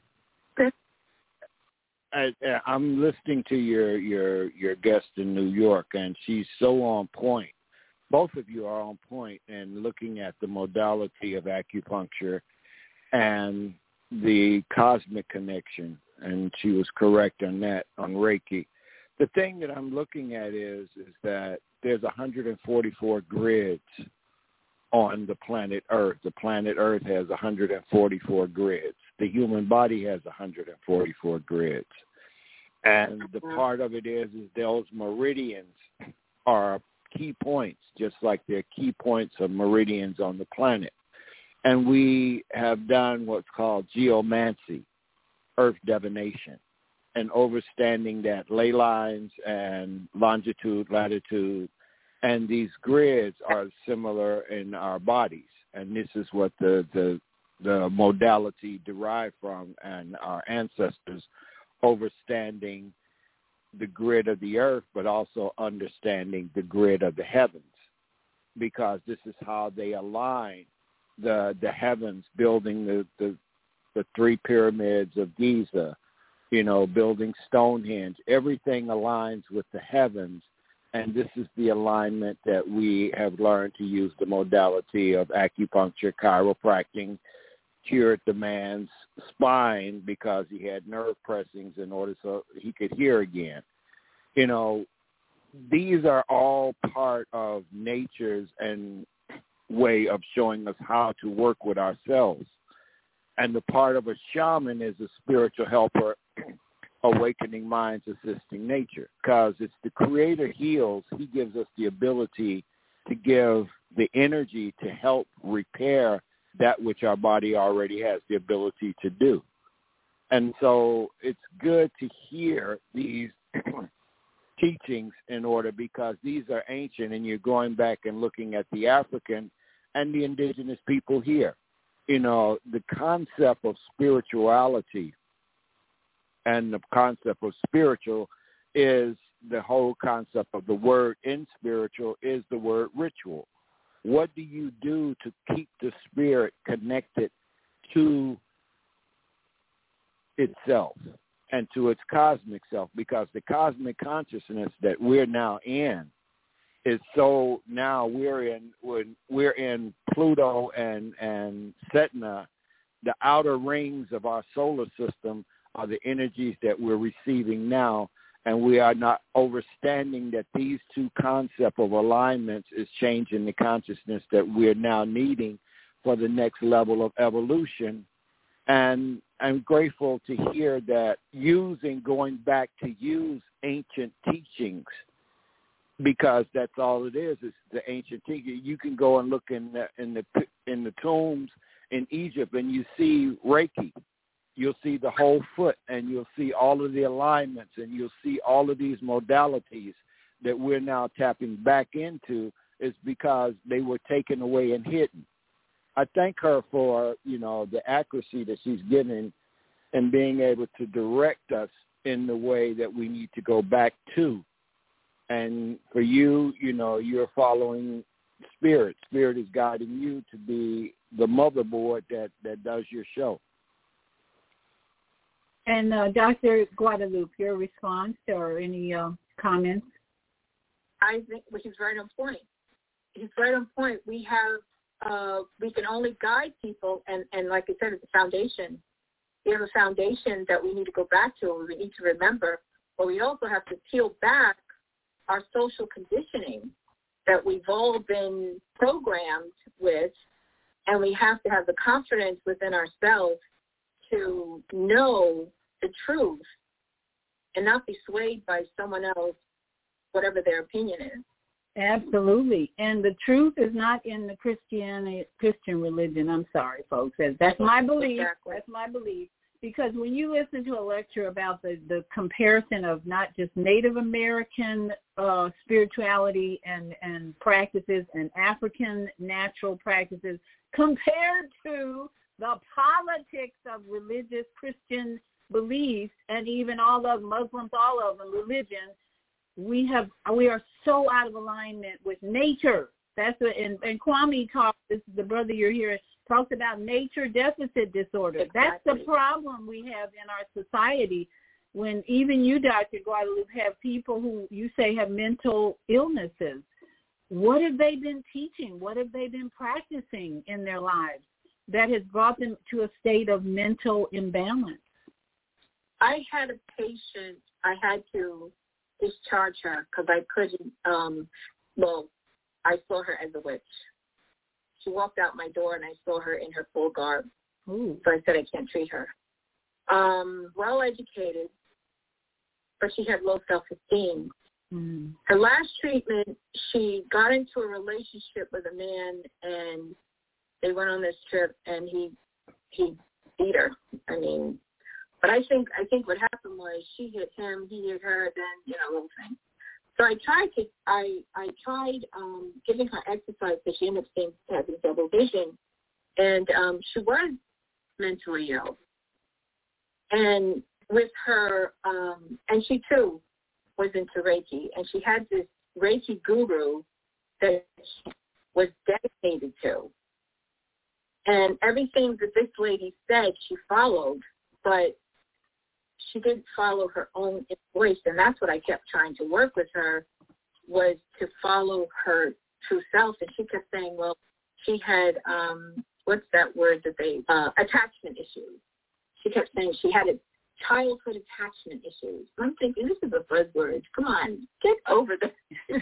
I'm listening to your guest in New York, and she's so on point. Both of you are on point in looking at the modality of acupuncture and the cosmic connection, and she was correct on that, on Reiki. The thing that I'm looking at is that there's 144 grids on the planet Earth. The planet Earth has 144 grids. The human body has 144 grids. And the part of it is those meridians are key points, just like they're key points of meridians on the planet. And we have done what's called geomancy, earth divination, and understanding that ley lines and longitude, latitude, and these grids are similar in our bodies. And this is what the modality derived from, and our ancestors understanding the grid of the earth, but also understanding the grid of the heavens, because this is how they align the heavens, building the three pyramids of Giza, building Stonehenge. Everything aligns with the heavens, and this is the alignment that we have learned to use the modality of acupuncture, chiropractic, cured the man's spine because he had nerve pressings in order so he could hear again. These are all part of nature's and way of showing us how to work with ourselves. And the part of a shaman is a spiritual helper, awakening minds, assisting nature, because it's the Creator heals. He gives us the ability to give the energy to help repair that which our body already has the ability to do. And so it's good to hear these teachings in order, because these are ancient, and you're going back and looking at the African and the indigenous people here. The concept of spirituality and the concept of spiritual is the whole concept of the word in spiritual is the word ritual. What do you do to keep the spirit connected to itself and to its cosmic self? Because the cosmic consciousness that we're now in is so, now we're in Pluto and Setna, the outer rings of our solar system are the energies that we're receiving now, and we are not understanding that these two concepts of alignments is changing the consciousness that we're now needing for the next level of evolution. And I'm grateful to hear that going back to use ancient teachings, because that's all it is the ancient teaching. You can go and look in the tombs in Egypt, and you see Reiki. You'll see the whole foot, and you'll see all of the alignments, and you'll see all of these modalities that we're now tapping back into is because they were taken away and hidden. I thank her for, the accuracy that she's giving and being able to direct us in the way that we need to go back to. And for you, you're following Spirit. Spirit is guiding you to be the motherboard that does your show. And Dr. Guadalupe, your response or any comments? I think, which is right on point. It's right on point. We have, we can only guide people, and like I said, it's a foundation. We have a foundation that we need to go back to, and we need to remember, but we also have to peel back our social conditioning that we've all been programmed with, and we have to have the confidence within ourselves to know the truth and not be swayed by someone else, whatever their opinion is. Absolutely. And the truth is not in the Christian religion. I'm sorry, folks. That's my belief. Exactly. That's my belief. Because when you listen to a lecture about the comparison of not just Native American spirituality and practices and African natural practices compared to the politics of religious Christian beliefs and even all of Muslims, all of them, religion, we are so out of alignment with nature. That's what, and Kwame talks, this is the brother you're hearing, talks about nature deficit disorder. Exactly. That's the problem we have in our society when even you, Dr. Guadalupe, have people who you say have mental illnesses. What have they been teaching? What have they been practicing in their lives that has brought them to a state of mental imbalance? I had a patient, I had to discharge her because I couldn't, I saw her as a witch. She walked out my door and I saw her in her full garb. Ooh. So I said I can't treat her. Well educated, but she had low self-esteem. Mm. Her last treatment, she got into a relationship with a man and they went on this trip and he beat her. But I think what happened was she hit him, he hit her, then, little thing. So I tried giving her exercise because she ended up having double vision. And she was mentally ill. And with her, and she too was into Reiki. And she had this Reiki guru that she was dedicated to. And everything that this lady said, she followed, but she didn't follow her own voice, and that's what I kept trying to work with her, was to follow her true self. And she kept saying, well, she had, what's that word that they, attachment issues. She kept saying she had a childhood attachment issues. I'm thinking, this is a buzzword. Come on, get over this.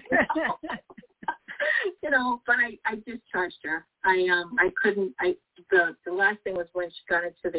But I discharged her. I couldn't, the last thing was when she got into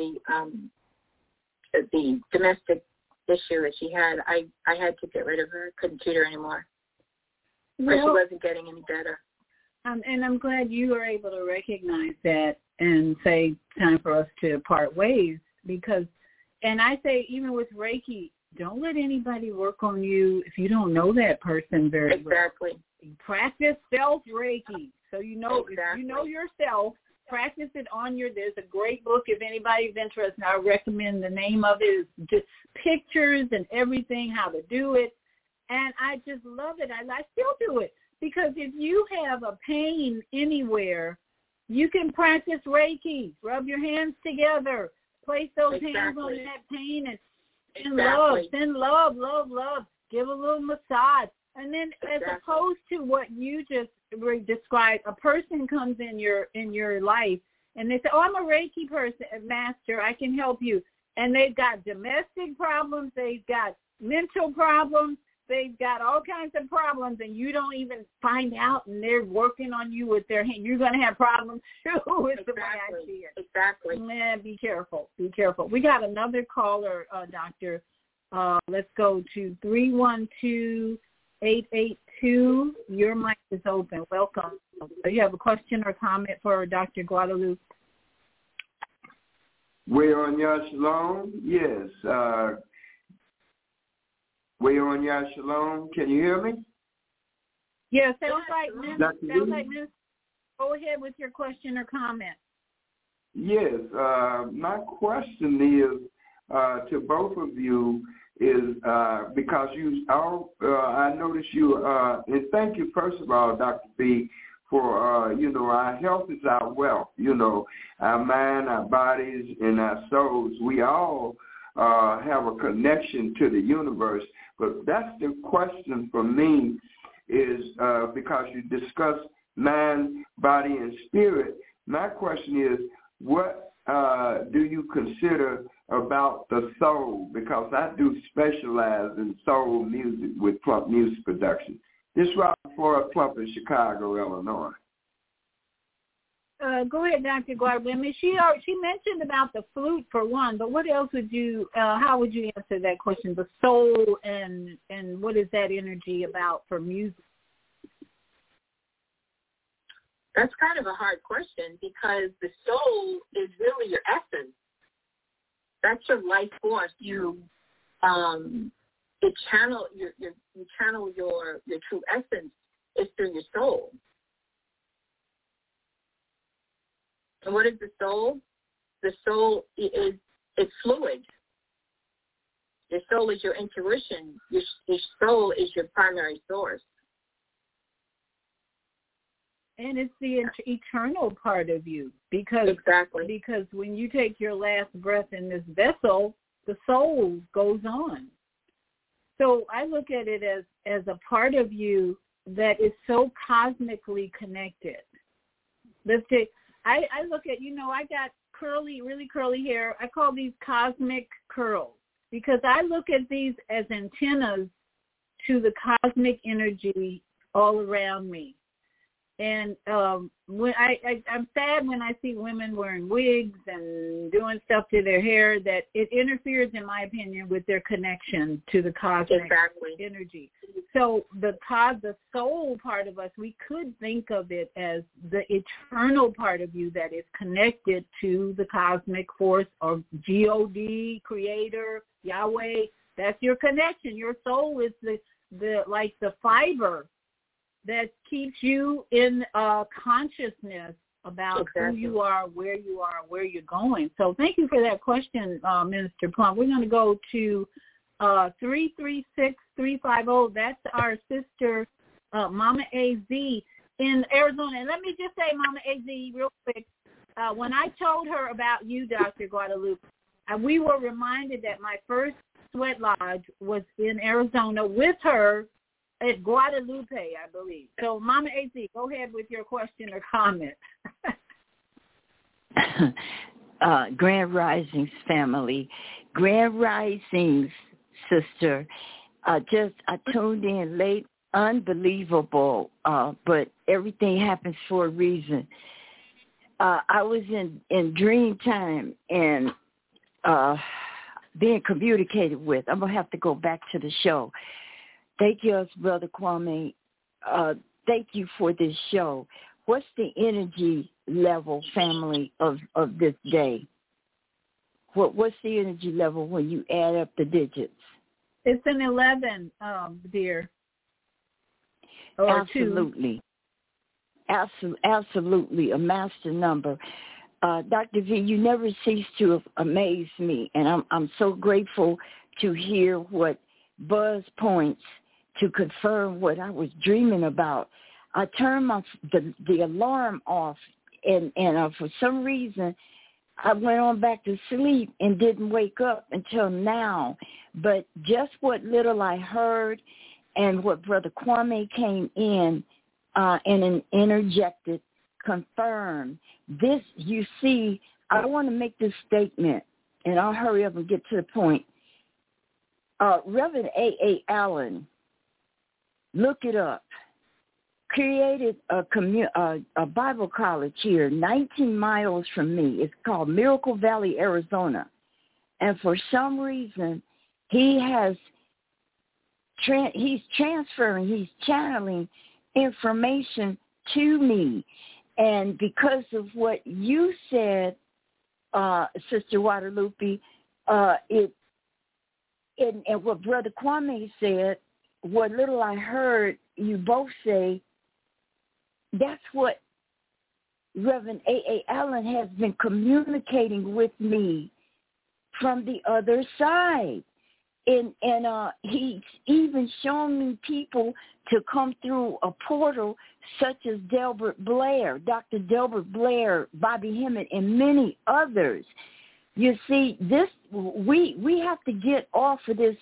the domestic issue that she had, I had to get rid of her. Couldn't treat her anymore. But she wasn't getting any better. And I'm glad you were able to recognize that and say, time for us to part ways. Because, and I say, even with Reiki, don't let anybody work on you if you don't know that person very well. Exactly. Practice self-Reiki. So if you know yourself, practice it on there's a great book if anybody's interested. I recommend the name of it is just pictures and everything, how to do it. And I just love it. I still do it because if you have a pain anywhere, you can practice Reiki. Rub your hands together. Place those hands on that pain and send love. Give a little massage. And then as opposed to what you just described, a person comes in your life and they say, oh, I'm a Reiki master, I can help you. And they've got domestic problems, they've got mental problems, they've got all kinds of problems, and you don't even find out, and they're working on you with their hand. You're going to have problems too. Is the way I see it. Exactly. Man, be careful. Be careful. We got another caller, Doctor. Let's go to 312-882. Your mic is open. Welcome. Do you have a question or comment for Dr. Guadalupe? Way on Ya Shalom. Yes. Way on Ya Shalom. Can you hear me? Yeah, sounds like Ms. Go ahead with your question or comment. Yes. My question is to both of you is because I noticed you, and thank you, first of all, Dr. B, for, our health is our wealth, our mind, our bodies, and our souls. We all have a connection to the universe. But that's the question for me is because you discuss mind, body, and spirit. My question is, what do you consider about the soul? Because I do specialize in soul music with Plump Music Production. This is Robert Floyd Plump in Chicago, Illinois. Go ahead, Dr. Guadalupe. I mean, she mentioned about the flute for one, but what else would you? How would you answer that question? The soul and what is that energy about for music? That's kind of a hard question because the soul is really your essence. That's your life force. You channel your true essence is through your soul. And what is the soul? The soul it's fluid. Your soul is your intuition. Your soul is your primary source. And it's the eternal part of you because when you take your last breath in this vessel, the soul goes on. So I look at it as a part of you that is so cosmically connected. I look at, I got really curly hair. I call these cosmic curls because I look at these as antennas to the cosmic energy all around me. And when I'm sad when I see women wearing wigs and doing stuff to their hair that it interferes, in my opinion, with their connection to the cosmic energy. So the soul part of us, we could think of it as the eternal part of you that is connected to the cosmic force or God, Creator, Yahweh. That's your connection. Your soul is the fiber that keeps you in consciousness about who you are, where you're going. So thank you for that question, Minister Plump. We're going to go to 336-350. That's our sister, Mama AZ in Arizona. And let me just say, Mama AZ, real quick, when I told her about you, Dr. Guadalupe, we were reminded that my first sweat lodge was in Arizona with her at Guadalupe, I believe. So, Mama AZ, go ahead with your question or comment. Grand Risings family. Grand Risings, sister. I tuned in late, unbelievable, but everything happens for a reason. I was in dream time and being communicated with. I'm going to have to go back to the show. Thank you, Brother Kwame. Thank you for this show. What's the energy level, family, of this day? What's the energy level when you add up the digits? It's an 11, dear. Or absolutely. 2. Absolutely, a master number. Dr. V, you never cease to amaze me, and I'm so grateful to hear what Buzz points to confirm what I was dreaming about. I turned the alarm off, and for some reason, I went on back to sleep and didn't wake up until now. But just what little I heard and what Brother Kwame came in and interjected confirmed. This, you see, I want to make this statement, and I'll hurry up and get to the point. Reverend A.A. Allen, look it up, created a Bible college here 19 miles from me. It's called Miracle Valley, Arizona. And for some reason, he's channeling information to me. And because of what you said, Sister Guadalupe, and what Brother Kwame said, what little I heard you both say, that's what Reverend A.A. Allen has been communicating with me from the other side. And he's even shown me people to come through a portal such as Delbert Blair, Dr. Delbert Blair, Bobby Hemmett, and many others. You see, this we have to get off of this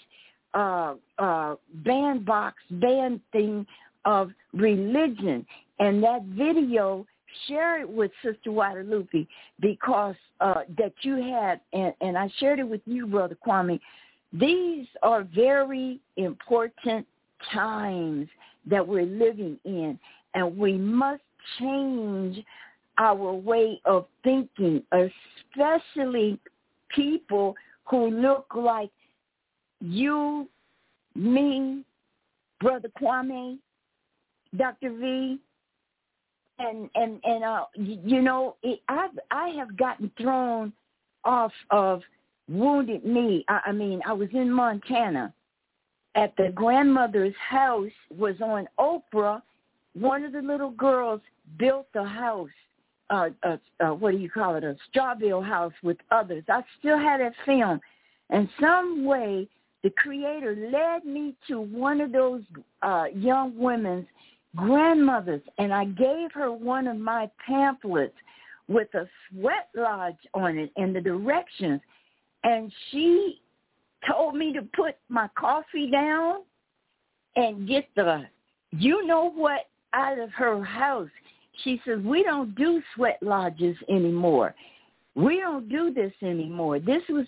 band thing of religion. And that video, share it with Sister Guadalupe, because that you had, and I shared it with you, Brother Kwame. These are very important times that we're living in, and we must change our way of thinking, especially people who look like you, me, Brother Kwame, Dr. V, and you know, I have gotten thrown off of Wounded Knee. I mean, I was in Montana at the grandmother's house, was on Oprah. One of the little girls built a house, what do you call it, a straw bale house with others. I still had that film. And some way the Creator led me to one of those young women's grandmothers, and I gave her one of my pamphlets with a sweat lodge on it and the directions. And she told me to put my coffee down and get the you-know-what out of her house. She says, we don't do sweat lodges anymore. We don't do this anymore. This was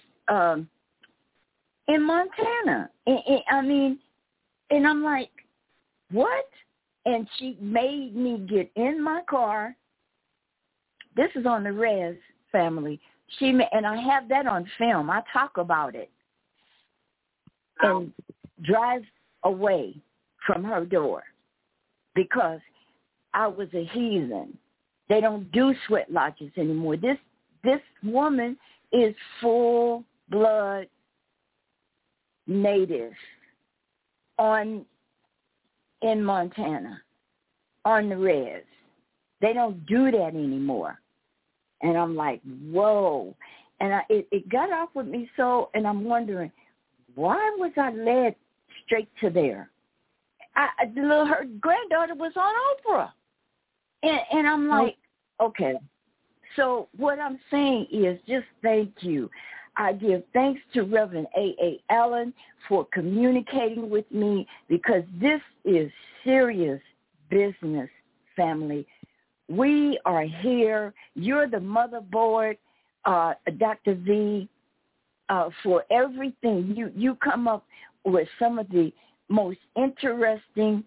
in Montana. And I'm like, what? And she made me get in my car. This is on the Rez family. And I have that on film. I talk about it. And drive away from her door because I was a heathen. They don't do sweat lodges anymore. This woman is full-blood native in Montana, on the Rez. They don't do that anymore. And I'm like, whoa. And it got off with me so, and I'm wondering, why was I led straight to there? Her granddaughter was on Oprah. And I'm like, okay. So what I'm saying is just thank you. I give thanks to Reverend A.A. Allen for communicating with me, because this is serious business, family. We are here. You're the motherboard, Dr. V, for everything. You come up with some of the most interesting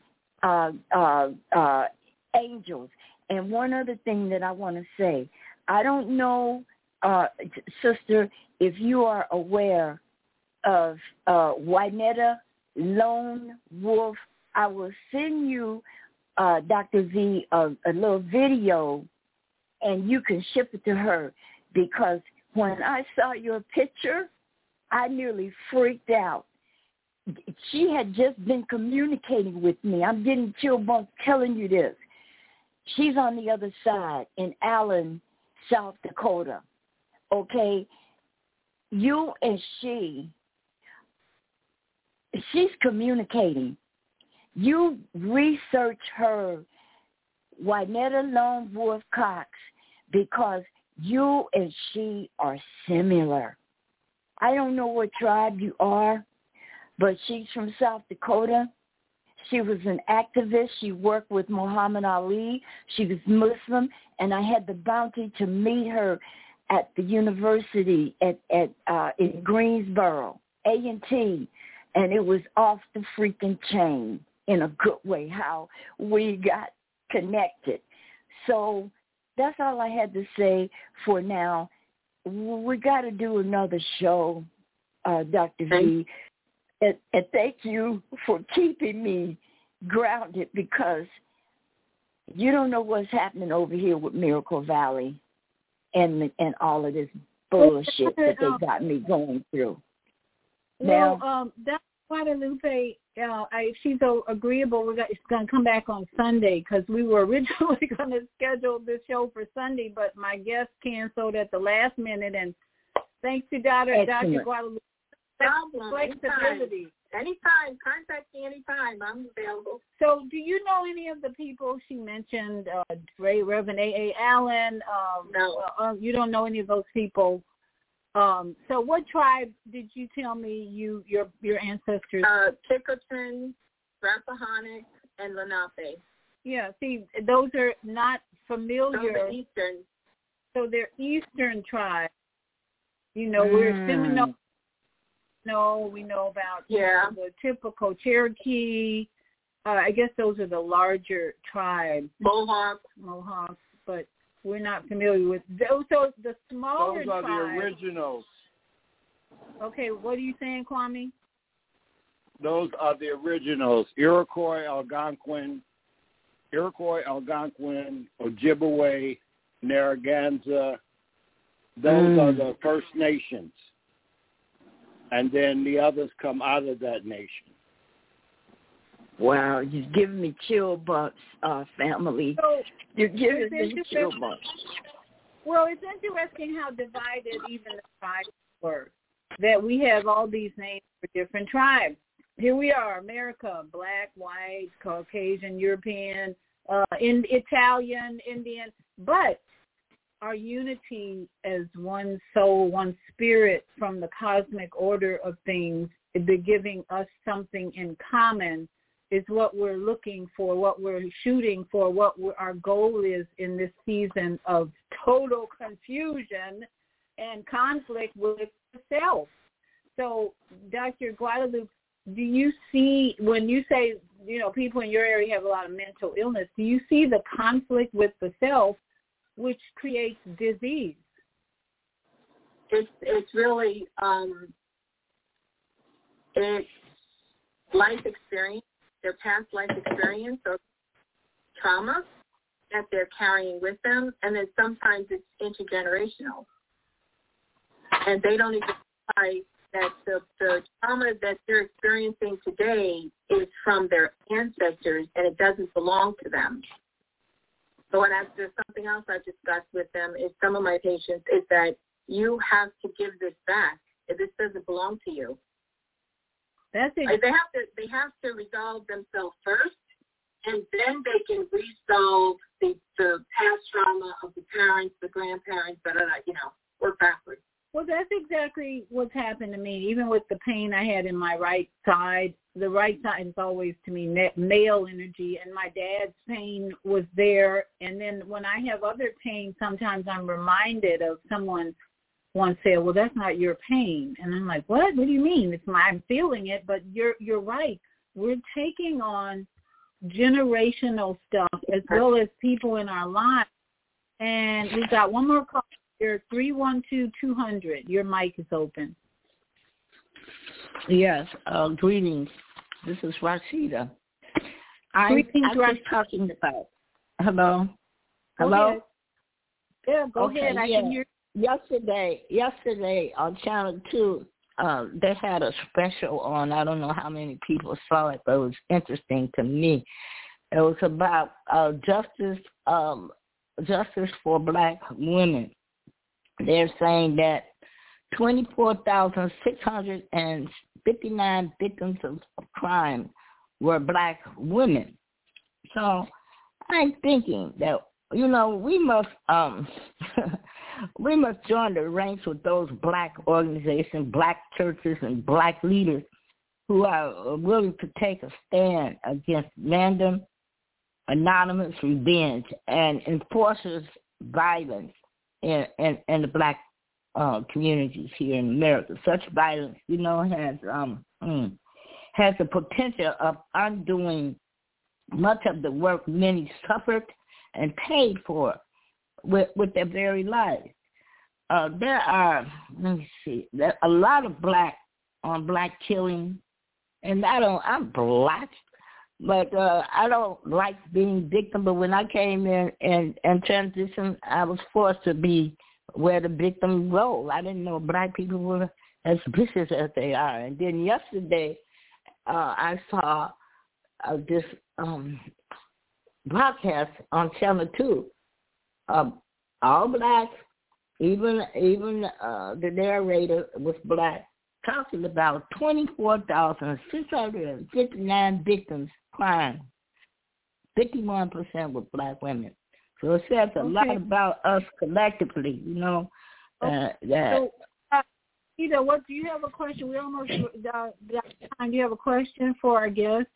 angels. And one other thing that I want to say, I don't know, sister, if you are aware of Wynetta Lone Wolf. I will send you, Dr. V, a little video, and you can ship it to her, because when I saw your picture, I nearly freaked out. She had just been communicating with me. I'm getting chill bumps telling you this. She's on the other side in Allen, South Dakota. Okay? You and she's communicating. You research her, Wynetta Lone Wolf Cox, because you and she are similar. I don't know what tribe you are, but she's from South Dakota. She was an activist. She worked with Muhammad Ali. She was Muslim, and I had the bounty to meet her at the university in Greensboro, A&T, and it was off the freaking chain in a good way how we got connected. So that's all I had to say for now. We got to do another show, Dr. V. And thank you for keeping me grounded, because you don't know what's happening over here with Miracle Valley and all of this bullshit that they got me going through. Well, Dr. Guadalupe, she's so agreeable. It's going to come back on Sunday, because we were originally going to schedule this show for Sunday, but my guest canceled at the last minute. And thanks to Dr. Guadalupe. Flexibility. Anytime. Contact me anytime. I'm available. So do you know any of the people she mentioned, Reverend A.A. Allen? No. You don't know any of those people. So what tribe did you tell me your ancestors? Chickasaw, Rappahannock, and Lenape. Yeah, see, those are not familiar. Those are Eastern. So they're Eastern tribes. You know, we're Seminole. No, we know about the typical Cherokee. I guess those are the larger tribes. Mohawks, but we're not familiar with those. So the smaller tribes. Those are tribes, the originals. Okay, what are you saying, Kwame? Those are the originals. Iroquois, Algonquin, Ojibwe, Narragansett. Those are the First Nations. And then the others come out of that nation. Wow, you're giving me chill bumps, family. So, you're giving me chill bumps. Well, it's interesting how divided even the tribes were, that we have all these names for different tribes. Here we are, America, black, white, Caucasian, European, Italian, Indian, but our unity as one soul, one spirit from the cosmic order of things, giving us something in common, is what we're looking for, what we're shooting for, our goal is in this season of total confusion and conflict with the self. So, Dr. Guadalupe, do you see, when you say, people in your area have a lot of mental illness, do you see the conflict with the self which creates disease? It's really it's life experience, their past life experience or trauma that they're carrying with them, and then sometimes it's intergenerational. And they don't even realize that the trauma that they're experiencing today is from their ancestors, and it doesn't belong to them. So there's something else I discussed with them is some of my patients is that you have to give this back. This doesn't belong to you. That's it. They have to resolve themselves first, and then they can resolve the past trauma of the parents, the grandparents, work backwards. Well, that's exactly what's happened to me. Even with the pain I had in my right side, the right side is always, to me, male energy, and my dad's pain was there. And then when I have other pain, sometimes I'm reminded of someone once said, well, that's not your pain. And I'm like, what? What do you mean? I'm feeling it, but you're right. We're taking on generational stuff as well as people in our lives. And we've got one more call here, 312-200. Your mic is open. Yes, greetings. This is Rashida. I was talking about. Hello? Hello? Yeah, go ahead. I can hear. Yesterday on Channel 2, they had a special on. I don't know how many people saw it, but it was interesting to me. It was about justice for black women. They're saying that 24,659 victims of crime were black women. So I'm thinking that, we must we must join the ranks with those black organizations, black churches, and black leaders who are willing to take a stand against random, anonymous revenge and enforces violence in the black communities here in America. Such violence, has the potential of undoing much of the work many suffered and paid for with their very lives. There are, a lot of black killing, and I'm black, but I don't like being victim. But when I came in and transitioned, I was forced to be where the victim role. I didn't know black people were as vicious as they are. And then yesterday, I saw this broadcast on Channel 2. All black, even the narrator was black, talking about 24,659 victims crying. 51% were black women. So it says a lot about us collectively, that. So, Ida, what do you have a question? We almost got time. Do you have a question for our guest?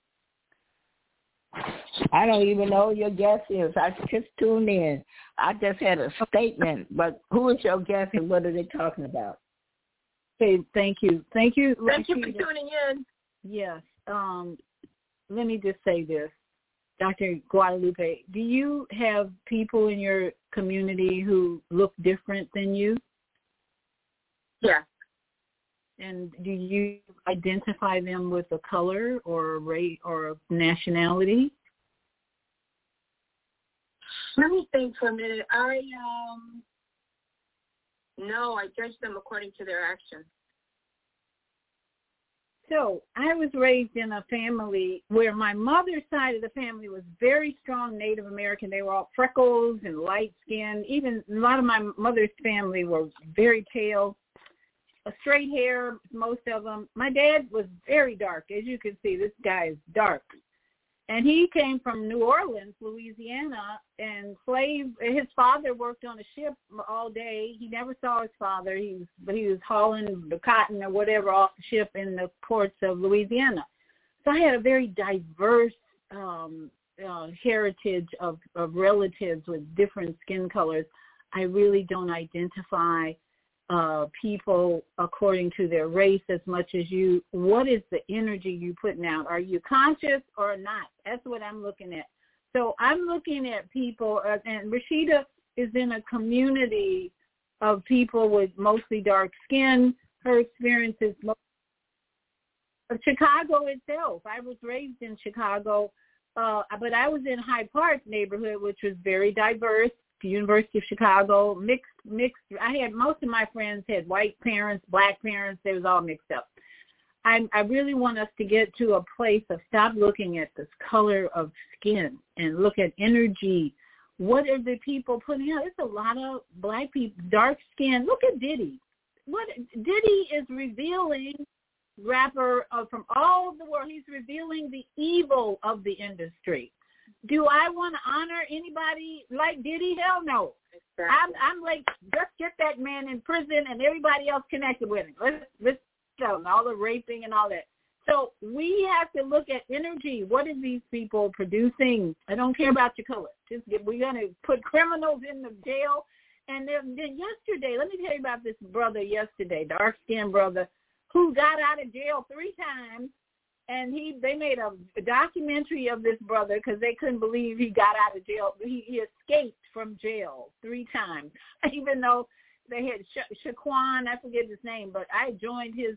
I don't even know who your guest is. I just tuned in. I just had a statement, but who is your guest and what are they talking about? Okay, thank you. Thank you. Thank you for tuning in. Yes. Let me just say this. Dr. Guadalupe, do you have people in your community who look different than you? Yeah. And do you identify them with a color or a race or a nationality? Let me think for a minute. No, I judge them according to their actions. So I was raised in a family where my mother's side of the family was very strong Native American. They were all freckles and light skin. Even a lot of my mother's family were very pale, straight hair, most of them. My dad was very dark. As you can see, this guy is dark. And he came from New Orleans, Louisiana, and his father worked on a ship all day. He never saw his father. He was hauling the cotton or whatever off the ship in the ports of Louisiana. So I had a very diverse heritage of relatives with different skin colors. I really don't identify people according to their race as much as you. What is the energy you putting out? Are you conscious or not? That's what I'm looking at. So I'm looking at people, and Rashida is in a community of people with mostly dark skin. Her experience is Chicago itself. I was raised in Chicago, but I was in Hyde Park neighborhood, which was very diverse. The University of Chicago, mixed. I had most of my friends had white parents, black parents. They was all mixed up. I really want us to get to a place of stop looking at this color of skin and look at energy. What are the people putting out? It's a lot of black people, dark skin. Look at Diddy. Diddy is revealing, rapper from all over the world. He's revealing the evil of the industry. Do I want to honor anybody like Diddy? Hell no. Exactly. I'm like, just get that man in prison and everybody else connected with him. Let's go. All the raping and all that. So we have to look at energy. What are these people producing? I don't care about your color. We're going to put criminals in the jail. And then yesterday, let me tell you about this brother yesterday, dark-skinned brother, who got out of jail 3 times. And they made a documentary of this brother because they couldn't believe he got out of jail. He escaped from jail 3 times, even though they had Shaquan, I forget his name, but I joined his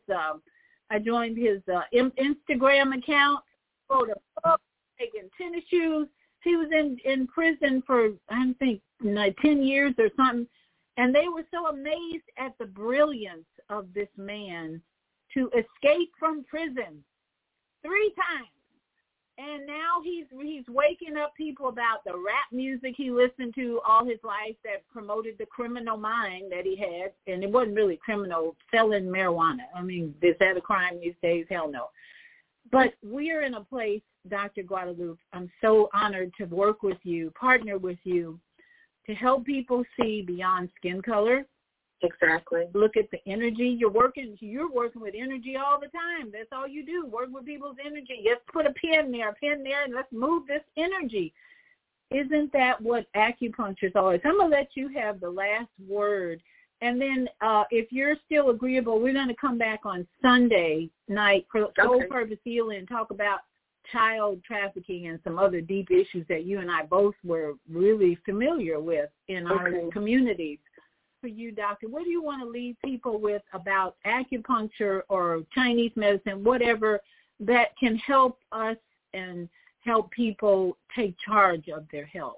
Instagram account, wrote a book, taking tennis shoes. He was in prison for, I think, 10 years or something. And they were so amazed at the brilliance of this man to escape from prison 3 times. And now he's waking up people about the rap music he listened to all his life that promoted the criminal mind that he had. And it wasn't really criminal, selling marijuana. I mean, is that a crime these days? Hell no. But we're in a place, Dr. Guadalupe, I'm so honored to work with you, partner with you, to help people see beyond skin color Exactly. Look at the energy. You're working with energy all the time. That's all you do, work with people's energy. Just put a pin there, and let's move this energy. Isn't that what acupuncture is all? I'm going to let you have the last word. And then if you're still agreeable, we're going to come back on Sunday night for Soul Purpose Healing and talk about child trafficking and some other deep issues that you and I both were really familiar with in our communities. For you, Doctor, what do you want to leave people with about acupuncture or Chinese medicine, whatever, that can help us and help people take charge of their health?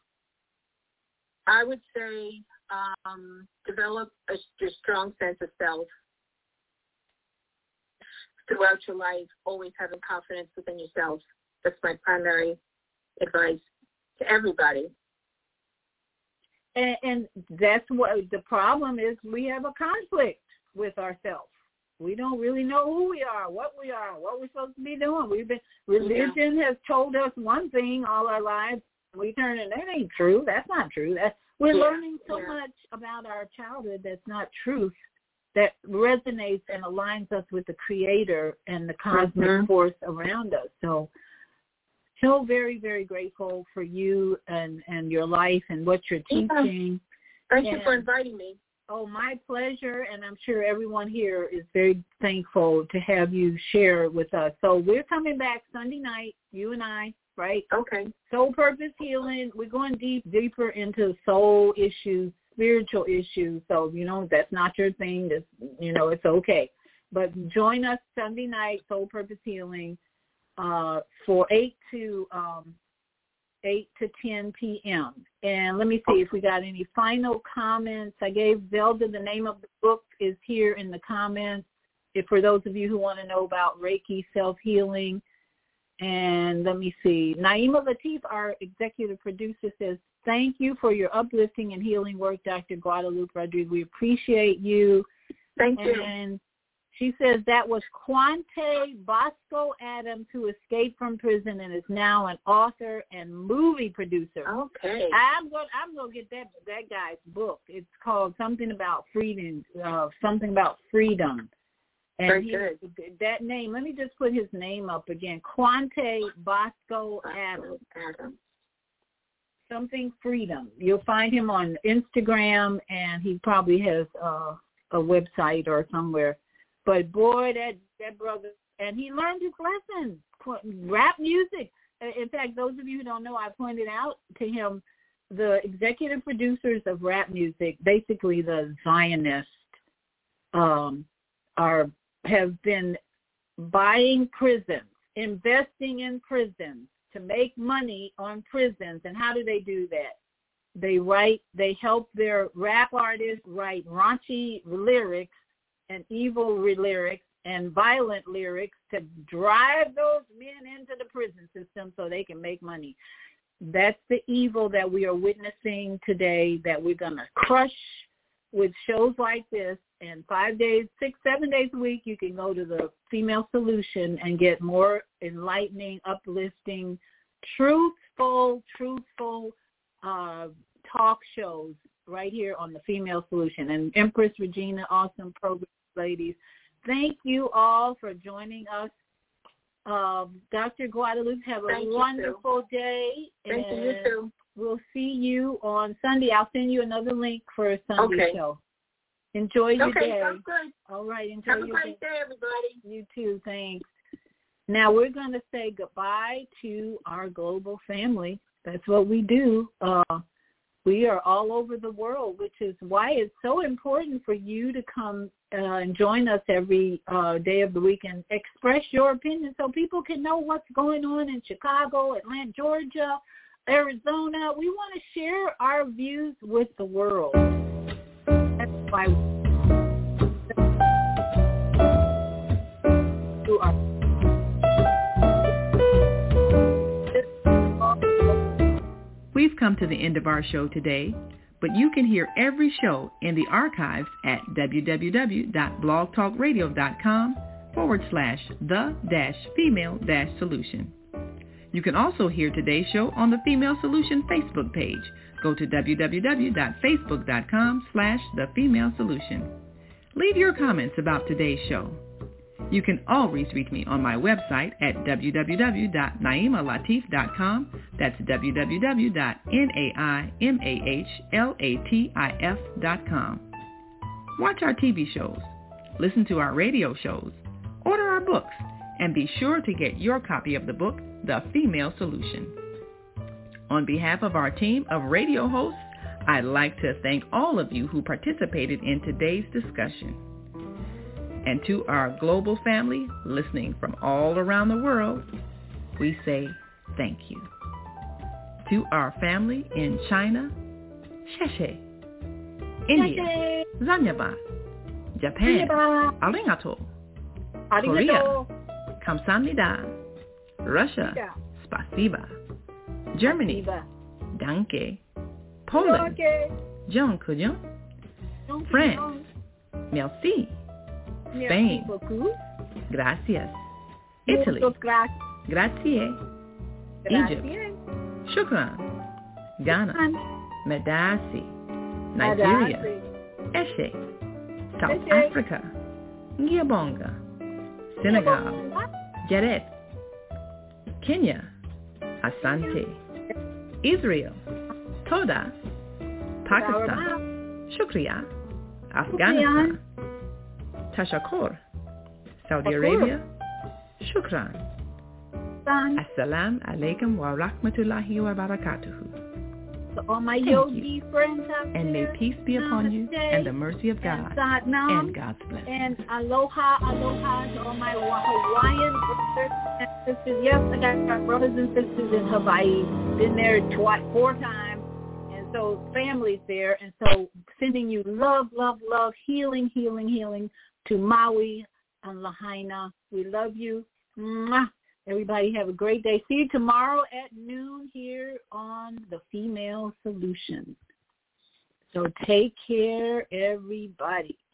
I would say develop a strong sense of self throughout your life, always having confidence within yourself. That's my primary advice to everybody. And that's what the problem is. We have a conflict with ourselves. We don't really know who we are, what we're supposed to be doing. Religion has told us one thing all our lives. We turn it, that ain't true. That's not true. We're learning so much about our childhood that's not truth, that resonates and aligns us with the Creator and the cosmic force around us. So very, very grateful for you and your life and what you're teaching. Thank you for inviting me. Oh, my pleasure, and I'm sure everyone here is very thankful to have you share with us. So we're coming back Sunday night, you and I, right? Okay. Soul Purpose Healing. We're going deeper into soul issues, spiritual issues. So, that's not your thing. It's okay. But join us Sunday night, Soul Purpose Healing, for 8 to 10 p.m. And let me see if we got any final comments. I gave Zelda the name of the book is here in the comments. For those of you who want to know about Reiki self-healing. And let me see. Naima Latif, our executive producer, says, thank you for your uplifting and healing work, Dr. Guadalupe Rodriguez. We appreciate you. Thank you. And she says that was Quante Bosco Adams, who escaped from prison and is now an author and movie producer. Okay. I'm going to get that guy's book. It's called something about freedom. And very good. That name, let me just put his name up again. Quante Bosco Adams. Something Freedom. You'll find him on Instagram, and he probably has a website or somewhere. But boy, that brother, and he learned his lesson, rap music. In fact, those of you who don't know, I pointed out to him the executive producers of rap music, basically the Zionists, have been buying prisons, investing in prisons to make money on prisons. And how do they do that? They help their rap artists write raunchy lyrics and evil lyrics and violent lyrics to drive those men into the prison system so they can make money. That's the evil that we are witnessing today, that we're going to crush with shows like this. And 5 days, 6, 7 days a week, you can go to the Female Solution and get more enlightening, uplifting, truthful talk shows right here on the Female Solution. And Empress Regina, awesome program, ladies. Thank you all for joining us. Dr. Guadalupe, have a wonderful day. Thank you too. We'll see you on Sunday. I'll send you another link for a Sunday show. Enjoy your day. Okay, sounds good. All right, enjoy your day. Have a great day, everybody. You too, thanks. Now we're going to say goodbye to our global family. That's what we do. We are all over the world, which is why it's so important for you to come and join us every day of the week and express your opinion so people can know what's going on in Chicago, Atlanta, Georgia, Arizona. We want to share our views with the world. That's why We've come to the end of our show today, but you can hear every show in the archives at www.blogtalkradio.com/the-female-solution. You can also hear today's show on the Female Solution Facebook page. Go to www.facebook.com/thefemalesolution. Leave your comments about today's show. You can always reach me on my website at www.naimalatif.com. That's www.naimalatif.com. Watch our TV shows, listen to our radio shows, order our books, and be sure to get your copy of the book, The Female Solution. On behalf of our team of radio hosts, I'd like to thank all of you who participated in today's discussion. And to our global family listening from all around the world, we say thank you. To our family in China, Sheshe. India, Zanyaba. Japan, Arigato. Korea, Kamsahamnida. Russia, Spasiba. Germany, Danke. Poland, Jean Couillon. France, Merci. Spain, Gracias. Italy, Grazie. Egypt, Shukran. Ghana, Medasi. Nigeria, Eshe. South Africa, Ngiyabonga. Senegal, Jared. Kenya, Asante. Israel, Toda. Pakistan, Shukriya. Afghanistan, Tashakkur. Saudi Arabia, Shukran. Assalamu alaikum wa rahmatullahi wa barakatuhu. So all my yogi friends out there, and may peace be upon you and the mercy of God and God's blessing. And aloha, aloha to all my Hawaiian brothers and sisters. Yes, I got brothers and sisters in Hawaii. Been there 4 times. And so families there. And so sending you love, love, love, healing, healing, healing to Maui and Lahaina. We love you. Mwah. Everybody have a great day. See you tomorrow at noon here on The Female Solution. So take care, everybody.